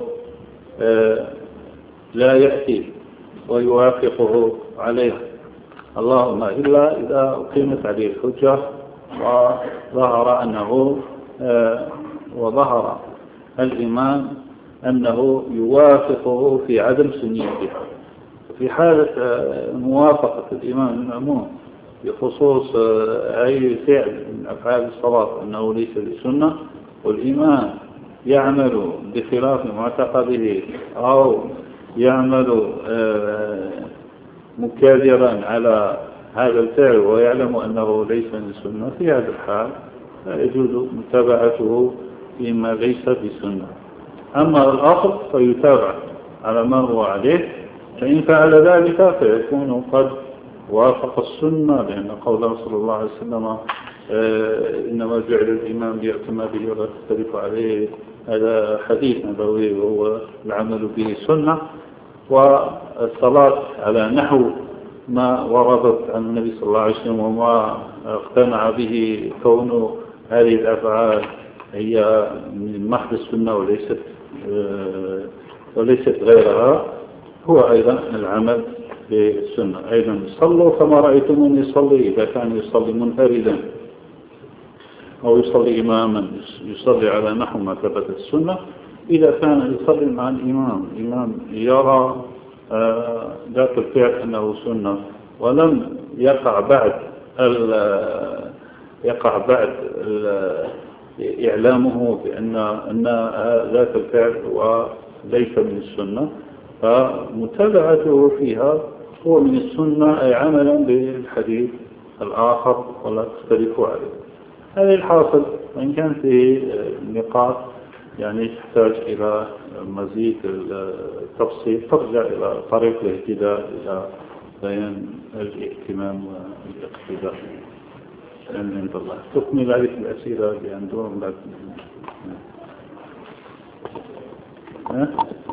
لا يأتي ويوافقه عليها، اللهم إلا إذا أقيمت عليه الحجة وظهر أنه وظهر الإمام أنه يوافقه في عدم سنيته. في حالة موافقة الإمام المأموم بخصوص أي فعل من أفعال الصلاة أنه ليس بسنة، والإمام يعمل بخلاف معتقده أو يعمل مكابرا على هذا الفعل ويعلم أنه ليس من السنة، في هذا الحال لا يجوز متابعته فيما ليس بسنة. أما الأصل فيتابع على ما هو عليه، فإن فعل ذلك فيكون قد وافق السنة، لأن قول صلى الله عليه وسلم إنما جعل الإمام ليأتم به ولا تختلف عليه، هذا حديث نبوي وهو العمل به سنة. والصلاة على نحو ما وردت عن النبي صلى الله عليه وسلم وما اقتنع به كون هذه الأفعال هي من محض السنة وليست وليست غيرها، هو أيضا العمل بالسنة. أيضا صلوا كما رأيتموني يصلي، إذا كان يصلي منفردا أو يصلي إماما يصلي على نحو ما ثبت السنة. إذا كان يصلي مع الإمام، الإمام يرى ذات الفعل أنه سنة ولم يقع بعد يقع بعد إعلامه بأن أن ذات الفعل وليس من السنة، فمتابعته فيها هو من السنة، أي عملا بالحديث الآخر ولا تختلفوا عليه. هذا الحاصل. وإن كان في نقاط يعني تحتاج إلى مزيد التفصيل ترجع إلى طريق الاهتداء، إلى بيان الاهتمام والاقتداء من عند الله. تكمل هذه الأسئلة بأندور لكن ها؟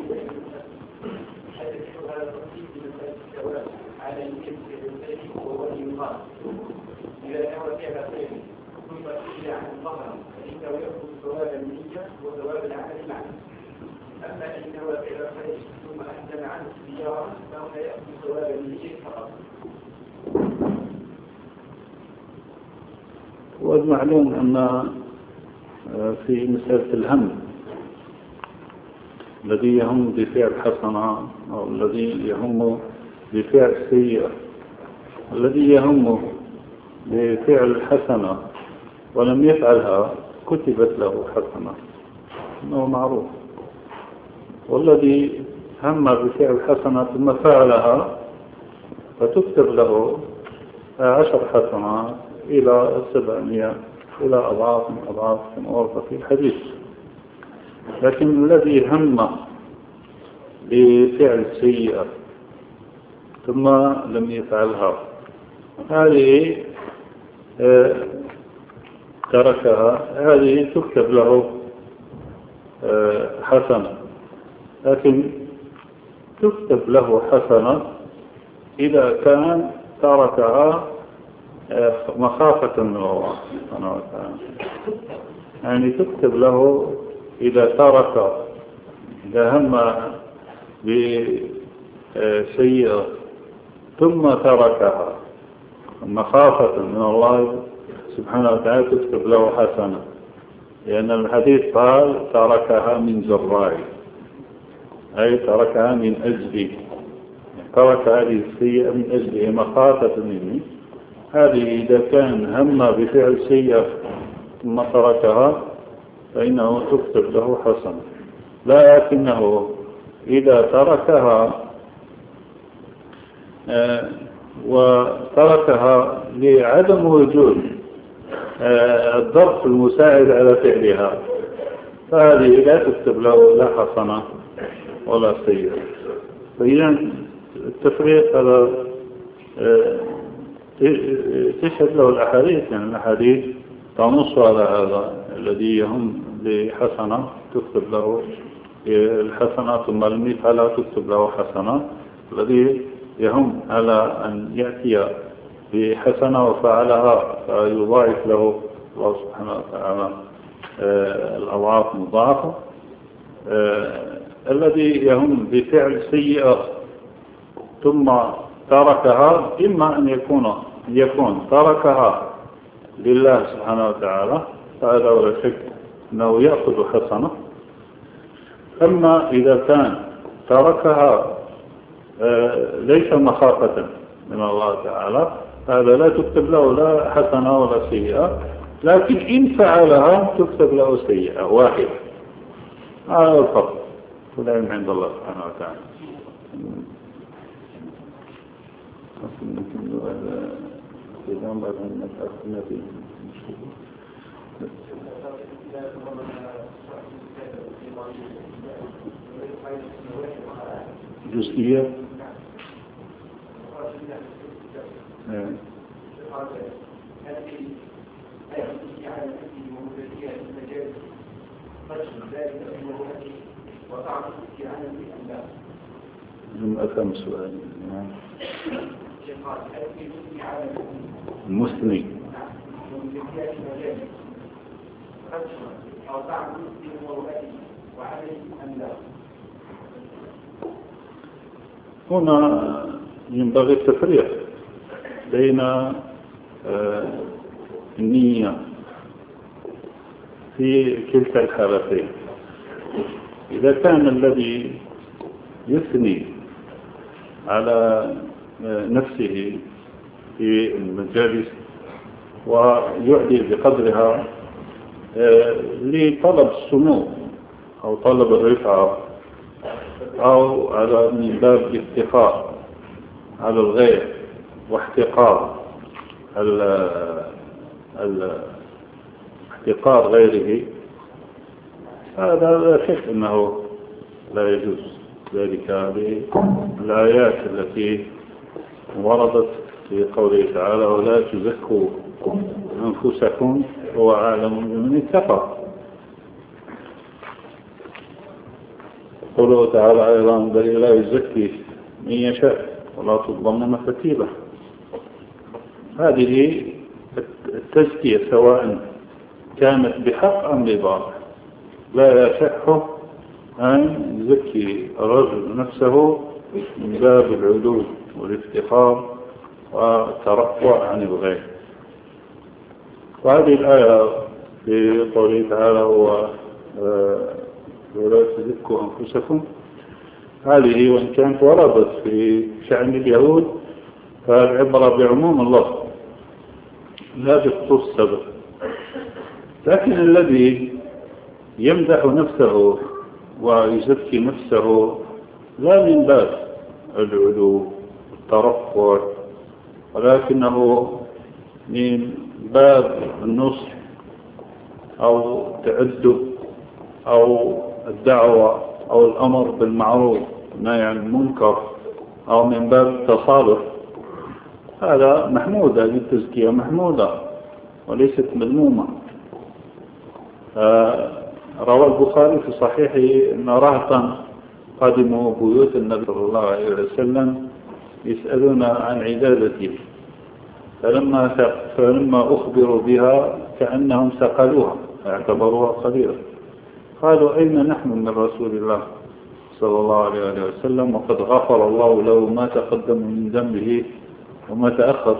إذا نوى فعل خير ثم سئل عن الظهر فإنه يأخذ ثواب النية وثواب العمل معه. أما إن نوى فعل خير ثم أحسن عنه السيارة فهنا يأخذ ثواب النية فقط. والمعلوم أن في مسألة الهم الذي يهم بفعل حسنة أو الذي يهم بفعل سيئة، الذي يهم بفعل حسنة ولم يفعلها كتبت له حسنة، إنه معروف. والذي هم بفعل حسنة ثم فعلها فتكتب له عشر حسنات إلى سبعمائة إلى أضعاف من أضعاف كما ورد في الحديث. لكن الذي هم بفعل سيئة ثم لم يفعلها هذه اه تركها، هذه تكتب له اه حسنة، لكن تكتب له حسنة إذا كان تركها اه مخافة من الله سبحانه وتعالى. يعني تكتب له إذا ترك، إذا هم بسيئة ثم تركها مخافة من الله سبحانه وتعالى تكتب له حسنة، لأن الحديث قال تركها من جراء، أي تركها من أجلي، ترك هذه السيئة من أجله مخافة مني. هذه إذا كان هم بفعل سيئة ثم تركها فإنه تكتب له حسنة. لكنه إذا تركها آه وتركها لعدم وجود آه الظرف المساعد على فعلها فهذه لا تكتب له لا حسنة ولا سيئة. فإذا التفريق هذا آه تشهد له الأحاديث، يعني الأحاديث تنص على هذا، الذي يهم بحسنة تكتب له الحسنة، ثم المئة فلا تكتب له حسنة. الذي يهم على أن يأتي بحسنة وفعلها فيضاعف له الله سبحانه وتعالى الأضعاف مضاعفة. الذي يهم بفعل سيئة ثم تركها، إما أن يكون يكون تركها لله سبحانه وتعالى، فهذا ولا شك أنه يأخذ حسنة. أما إذا كان تركها ليس مخافة من الله تعالى، هذا لا تكتب له لا حسنة ولا سيئة، لكن إن فعلها تكتب له سيئة واحدة. هذا الفرق والعلم عند الله سبحانه وتعالى. جزئية جمع كم سؤال المثني هنا ينبغي التفريق بين النية في كلتا الحالتين. إذا كان الذي يثني على نفسه في المجالس ويعدي بقدرها لطلب السمو أو طلب الرفعة أو على من باب الافتخار على الغير واحتقار احتقار غيره، هذا لا شك أنه لا يجوز ذلك بالآيات التي وردت في قوله تعالى: ولا تزكوا أنفسكم هو أعلم بمن اتقى. قوله تعالى أيضا: بل لا يزكي من يشاء ولا تظلمون فتيلة. هذه التزكية سواء كانت بحق أم بباطل لا يصح أن يزكي الرجل نفسه من باب العلو والافتخار والترفع عن الغير. وهذه الآية في قوله تعالى: هو ولا تزكوا أنفسكم، هذه وإن كانت وردت في شأن اليهود فالعبرة بعموم الله لا بخصوص السبب. لكن الذي يمدح نفسه ويزكي نفسه لا من باب العلو والترفع، ولكنه من باب النصح أو التأدب أو الدعوة أو الأمر بالمعروف والنهي عن المنكر أو من باب التصالح، هذا محمودة للتزكية، محمودة وليست مذمومة. روى البخاري في صحيحه أن رهطا قدموا بيوت النبي صلى الله عليه وسلم يسألون عن عبادته، فلما فلما أخبروا بها كأنهم سقلوها اعتبروها قليلا. قالوا: أين نحن من رسول الله صلى الله عليه وسلم وقد غفر الله له ما تقدم من ذنبه وما تأخر؟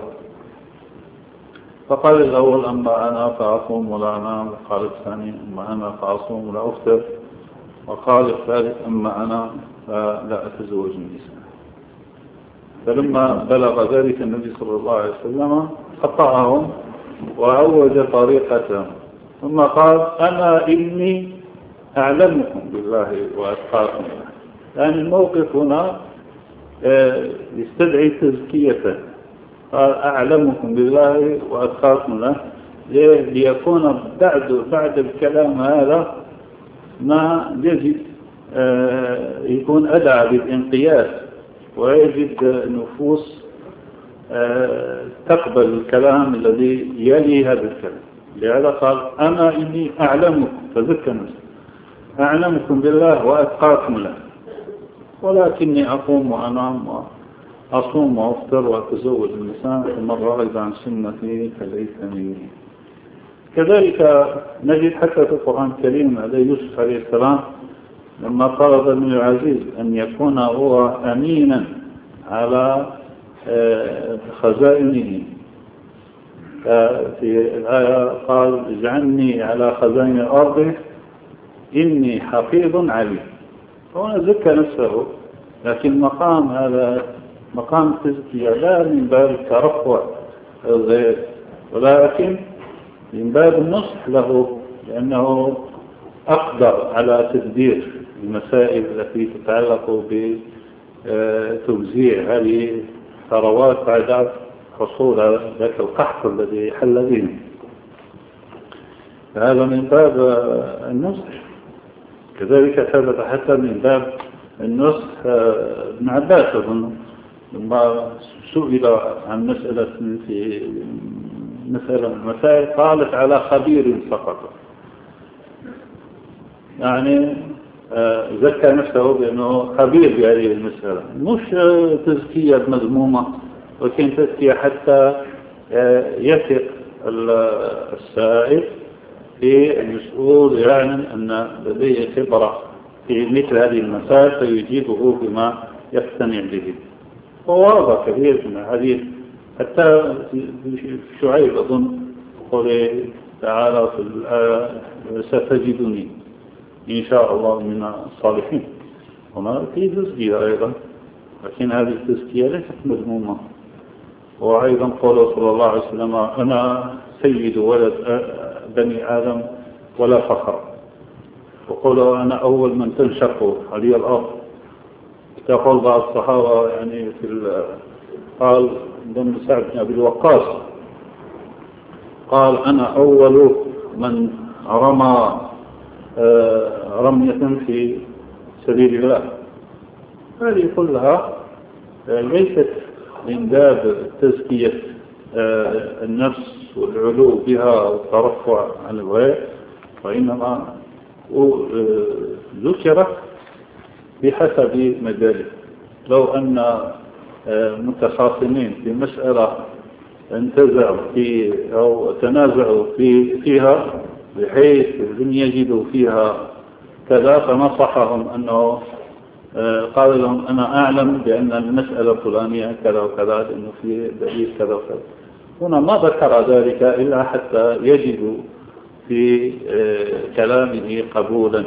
فقال الأول: أما أنا فأصوم ولا أنام. وقال الثاني: أما أنا فأصوم ولا أفطر. وقال الثالث: أما أنا فلا أتزوج النساء. فلما بلغ ذلك النبي صلى الله عليه وسلم قطعهم وأوج طريقتهم، ثم قال: أنا إني أعلمكم بالله وأتقاكم. يعني الموقف هنا يستدعي تزكيته. قال: أعلمكم بالله وأتقاكم له، ليكون بعد بعد الكلام هذا ما يجد يكون أدعى بالانقياد، ويجد نفوس تقبل الكلام الذي يلي هذا الكلام. لهذا قال أنا إني أعلمكم، فذكر نفسه، أعلمكم بالله وأتقاكم له، ولكني أقوم وأنام وأصوم وأفطر وأتزوج النساء، ثم الراغب عن سنتي فليس مني. كذلك نجد حتى في القرآن الكريم على يوسف عليه السلام لما طلب من العزيز أن يكون هو أمينا على خزائنه، في الآية قال اجعلني على خزائن الأرض إني حفيظ عليم. هنا زكى نفسه، لكن مقام هذا مقام التزكية لا من باب الترفع ولكن من باب النصح له، لأنه أقدر على تدبير المسائل التي تتعلق بتوزيع هذه الثروات بعد حصول ذاك القحط الذي حل بهم. هذا من باب النصح. كذلك ثبت حتى من باب النصح ابن عباس لما سئل عن مسألة في مسألة المسائل قالت على خبير فقط، يعني زكى نفسه بأنه خبير بهذه المسألة، مش تزكية مذمومة، ولكن تزكية حتى يثق السائل في المسؤول يعلم أن لديه خبرة في مثل هذه المسائل فيجيبه بما يقتنع به. وواضح كثير من الحديث حتى في شعيب أظن قوله تعالى في الآية ستجدني إن شاء الله من الصالحين، هنا في تزكية أيضا، لكن هذه التزكية ليست مذمومة. وأيضا قوله صلى الله عليه وسلم أنا سيد ولد بني آدم ولا فخر، وقوله أنا أول من تنشق علي الأرض. يقول بعض الصحابة يعني في قال ضمن سعد بن أبي الوقاص قال أنا أول من رمى رمية في سبيل الله. هذه كلها ليست من باب تزكية النفس والعلو بها والترفع عن الغير، وإنما ذكرت بحسب مجاله. لو أن متخاصمين في مسألة انتزعوا في أو تنازعوا في فيها بحيث لم يجدوا فيها كذا، فنصحهم أنه قال لهم أنا أعلم بأن المسألة الفلانية كذا وكذا لأنه في دليل كذا وكذا. هنا ما ذكر ذلك إلا حتى يجدوا في كلامه قبولا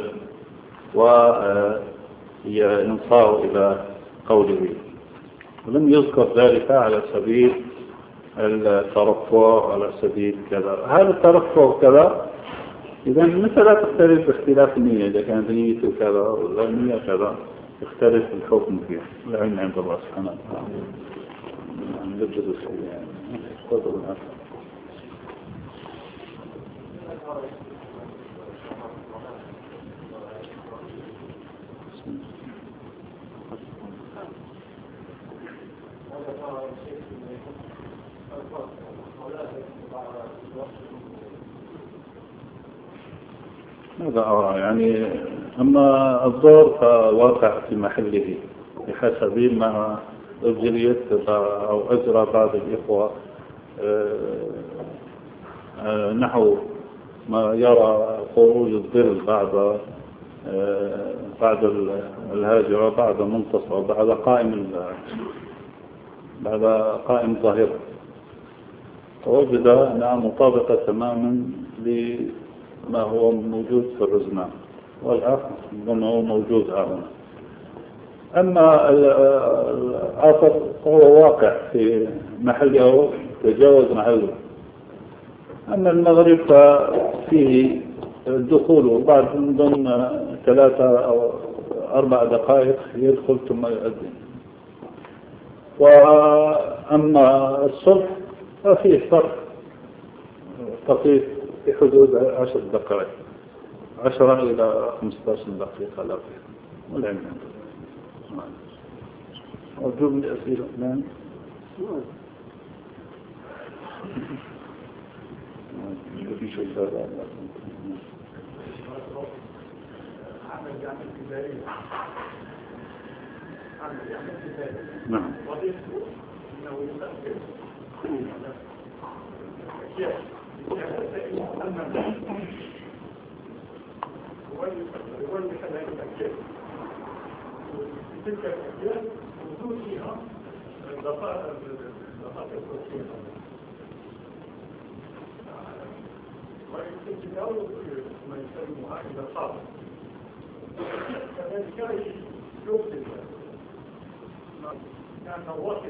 وينصار إلى قوله، ولم يذكر ذلك على سبيل الترفع على سبيل كذا. هذا الترفع كذا إذا المسألة تختلف باختلاف النية، إذا كانت نيته كذا ولا نية كذا يختلف الحكم فيها. العلم عند الله سبحانه وتعالى. نجد الشيء يعني تفضل العفو. ماذا أرى يعني، أما الدور فواقع في محله بحسب ما أجريت أو أجرى بعض الإخوة نحو ما يرى خروج الظل بعد بعد الهاجرة بعد منتصف بعد قائم بعد قائم ظاهرة، ووجد أنها مطابقة تماما لما هو موجود في الرزمان والآخر هو موجود هنا. أما الآخر هو واقع في محله تجاوز محله. أما المغرب ففيه الدخول بعد من ضمن ثلاثة أو أربع دقائق يدخل ثم يؤذن. وأما الصبح ففيه فرق طفيف في حدود عشر دقائق عشرة إلى خمسة عشر دقيقة لا فيه. والعلم أرجو من الأسئلة الآن. في شيء هذا نعم تلك الأشياء وجود فيها دقائق التصوير ويتجاوز ما يسمى إلى الصعب كذلك يبطل لأنه واحد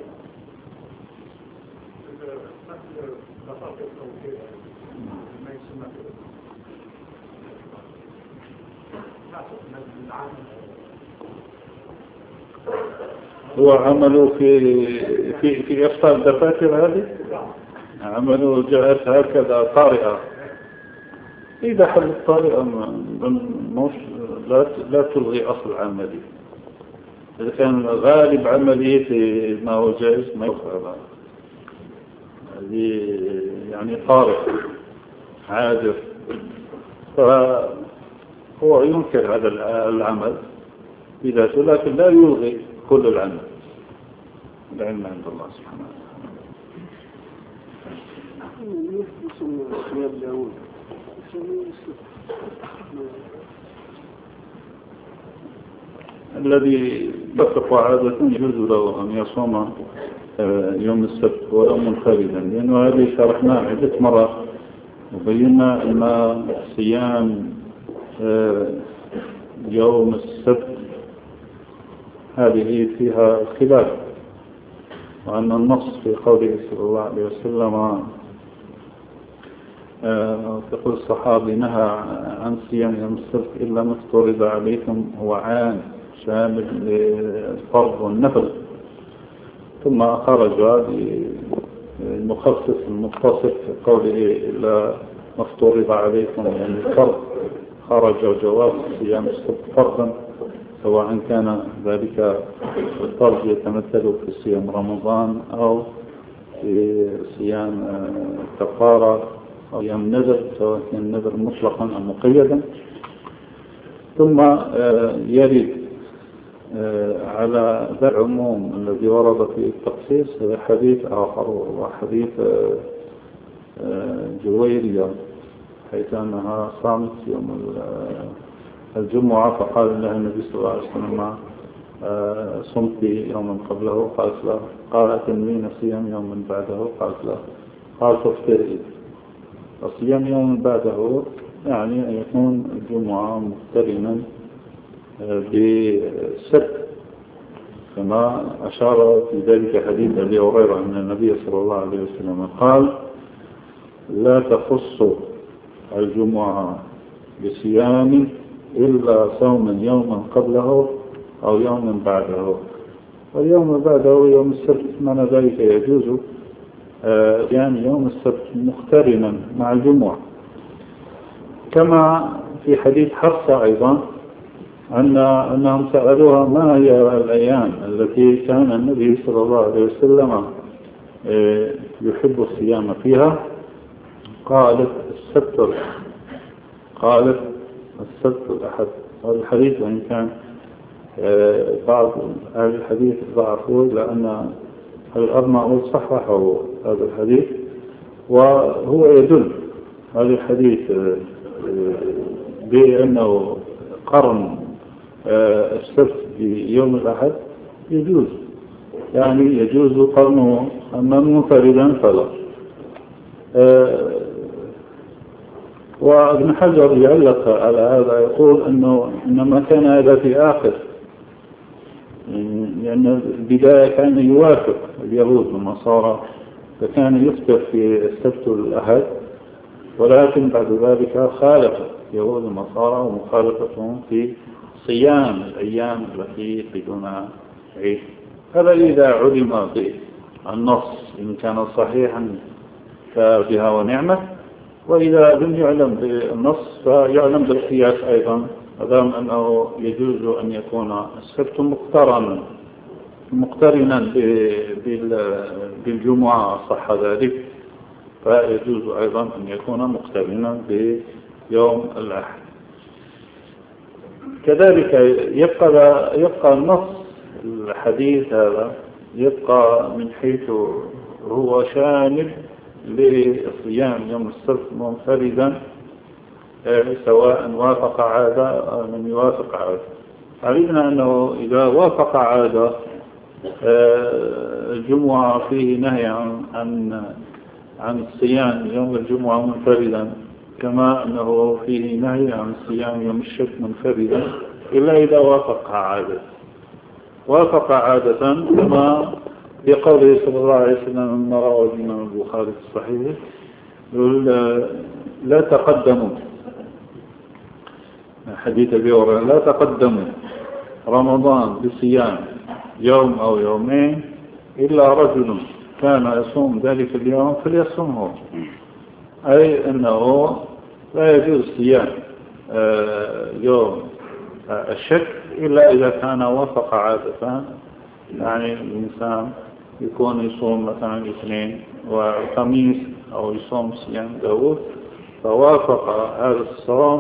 مثل دقائق التصوير ما يسمى هو عملوا في في في إفصال الدفاتر هذه عملوا جاءت هكذا طارئة إذا حل الطارئة مش لا لا تلغي أصل عملي إذا كان غالب عملية ما هو جائز ما يفعل هذه يعني طارئ عادر فهو ينكر هذا العمل بذاته لكن لا يلغي كل العمل العلم عند الله سبحانه وتعالى الذي يتفق عادة يجوز له أن يصوم يوم السبت ولو منفردا لأنه هذه شرحناه عدة مرات وبينا أن صيام يوم السبت هذه فيها خلاف وأن النص في قوله صلى الله عليه وسلم تقول الصحابي نهى عن صيام يوم السبت إلا ما افترض عليكم هو عام شامل للفرض والنفل ثم خرج هذه المخصص المتصف في قوله إلا ما افترض عليكم يعني الفرض خرج جواز صيام السبت فرضا سواء كان ذلك الفرض يتمثل في صيام رمضان أو في صيام كفارة أو يوم نذر سواء كان نذر مطلقا أو مقيدا ثم يرد على ذا العموم الذي ورد في التخصيص حديث آخر وحديث جويرية حيث أنها صامت يوم الجمعة فقال لها النبي صلى الله عليه وسلم صمت يوما قبله قالت له قال تنوين صيام يوما بعده قالت له قال تفترئ الصيام يوما بعده يعني أن يكون الجمعة مقترنا بالسبت كما أشار في ذلك حديث أبي هريرة أن النبي صلى الله عليه وسلم قال لا تخص الجمعة بصيام إلا صوما يوما قبله أو يوما بعده واليوم بعده يوم السبت معنى ذلك يجوز يعني يوم السبت مقترنا مع الجمعة كما في حديث حفصة أيضا أن أنهم سألوها ما هي الأيام التي كان النبي صلى الله عليه وسلم يحب الصيام فيها قالت السبت قالت السبت الأحد هذا الحديث وإن كان بعض أهل الحديث ضعفوه لأن الأرماء صححوا هذا الحديث وهو يدل هذا الحديث بأنه قرن السبت بيوم الأحد يجوز يعني يجوز قرنه أما منفردا فلا وابن حجر يعلق على هذا يقول أنه إنما كان هذا في آخر لأن البداية كان يوافق اليهود والنصارى فكان يفتر في السبت الأحد ولكن بعد ذلك خالف اليهود والنصارى ومخالفتهم في صيام الأيام التي بدون عيد هذا إذا علم بالنص إن كان صحيحا فبها ونعمة وإذا لم يعلم بالنص فيعلم بالقياس أيضا مدام أنه يجوز أن يكون السبت مقترنا مقترنا بالجمعة صح ذلك فيجوز أيضا أن يكون مقترنا بيوم الأحد. كذلك يبقى يبقى النص الحديث هذا يبقى من حيث هو شامل لصيام يوم السبت منفردا، سواء وافق عادة أو لم يوافق عادة. علمنا أنه إذا وافق عادة الجمعة فيه نهي عن عن عن الصيام يوم الجمعة منفردا، كما أنه فيه نهي عن الصيام يوم الشك منفردا إلا إذا وافق عادة. وافق عادة كما في قوله صلى الله عليه وسلم ما رواه الإمام البخاري في الصحيح، لا تقدموا حديث أبي هريرة لا تقدموا رمضان بصيام يوم أو يومين إلا رجل كان يصوم ذلك اليوم فليصومه، أي أنه لا يجوز صيام يوم الشك إلا إذا كان وافق عادة. يعني الإنسان يكون يصوم مثلا الاثنين والخميس أو يصوم صيام داود، فوافق هذا الصوم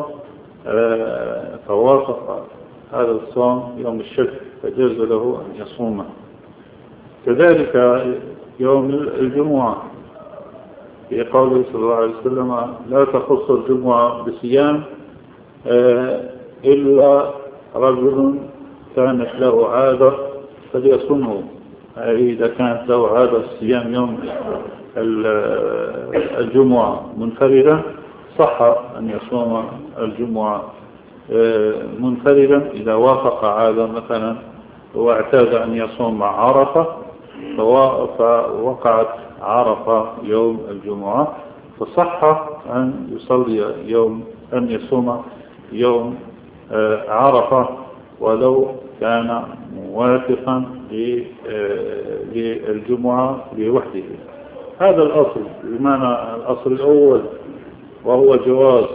فوافق هذا الصوم يوم الشك فجاز له أن يصومه. كذلك يوم الجمعة في قوله صلى الله عليه وسلم لا تخص الجمعة بصيام إلا رجل كانت له عادة فليصومه، أي إذا كانت له عادة الصيام يوم الجمعة منفردا صح أن يصوم الجمعة منفردا. إذا وافق عادة مثلا واعتاد أن يصوم مع عرفة فوقعت عرفة يوم الجمعة فصح أن يصلي يوم أن يصوم يوم عرفة ولو كان موافقا للجمعة لوحده. هذا الأصل بمعنى الأصل الأول وهو جواز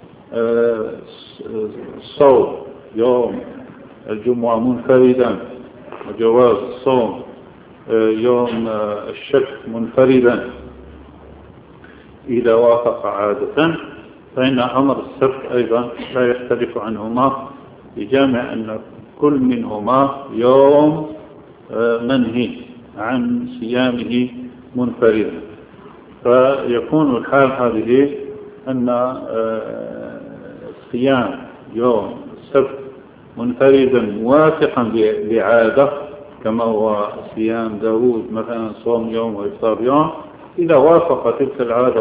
الصوم يوم الجمعة منفردا وجواز الصوم يوم الشك منفردا إذا وافق عادة. فإن أمر السبت أيضا لا يختلف عنهما بجامع أن كل منهما يوم منهي عن صيامه منفردا. فيكون الحال هذه أن صيام يوم السبت منفردا موافقا لعادة كما هو صيام داود مثلا صوم يوم وإفطار يوم، إذا وافق تلك العادة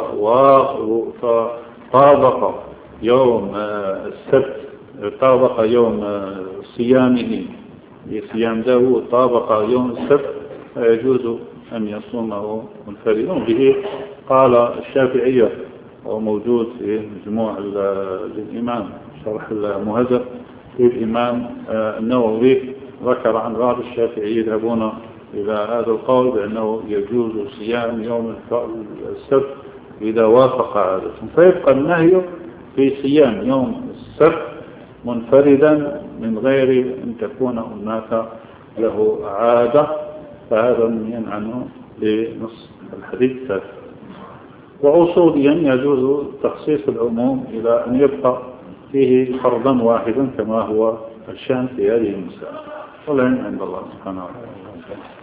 فطابق يوم السبت طابق يوم صيامه لصيام داود طابق يوم السبت فيجوز أن يصومه منفردا. به قال الشافعية وموجود في مجموع الإمام شرح المهذب للإمام النووي ذكر عن بعض الشافعية يذهبون إلى هذا القول بأنه يجوز صيام يوم السبت إذا وافق عادة. فيبقى النهي في صيام يوم السبت منفردا من غير أن تكون هناك له عادة، فهذا منهي عنه بنص الحديث الثالث. وأصوليا يجوز تخصيص العموم إلى أن يبقى فيه فرضا واحدا كما هو الشأن في هذه المسألة، والعلم عند الله سبحانه وتعالى.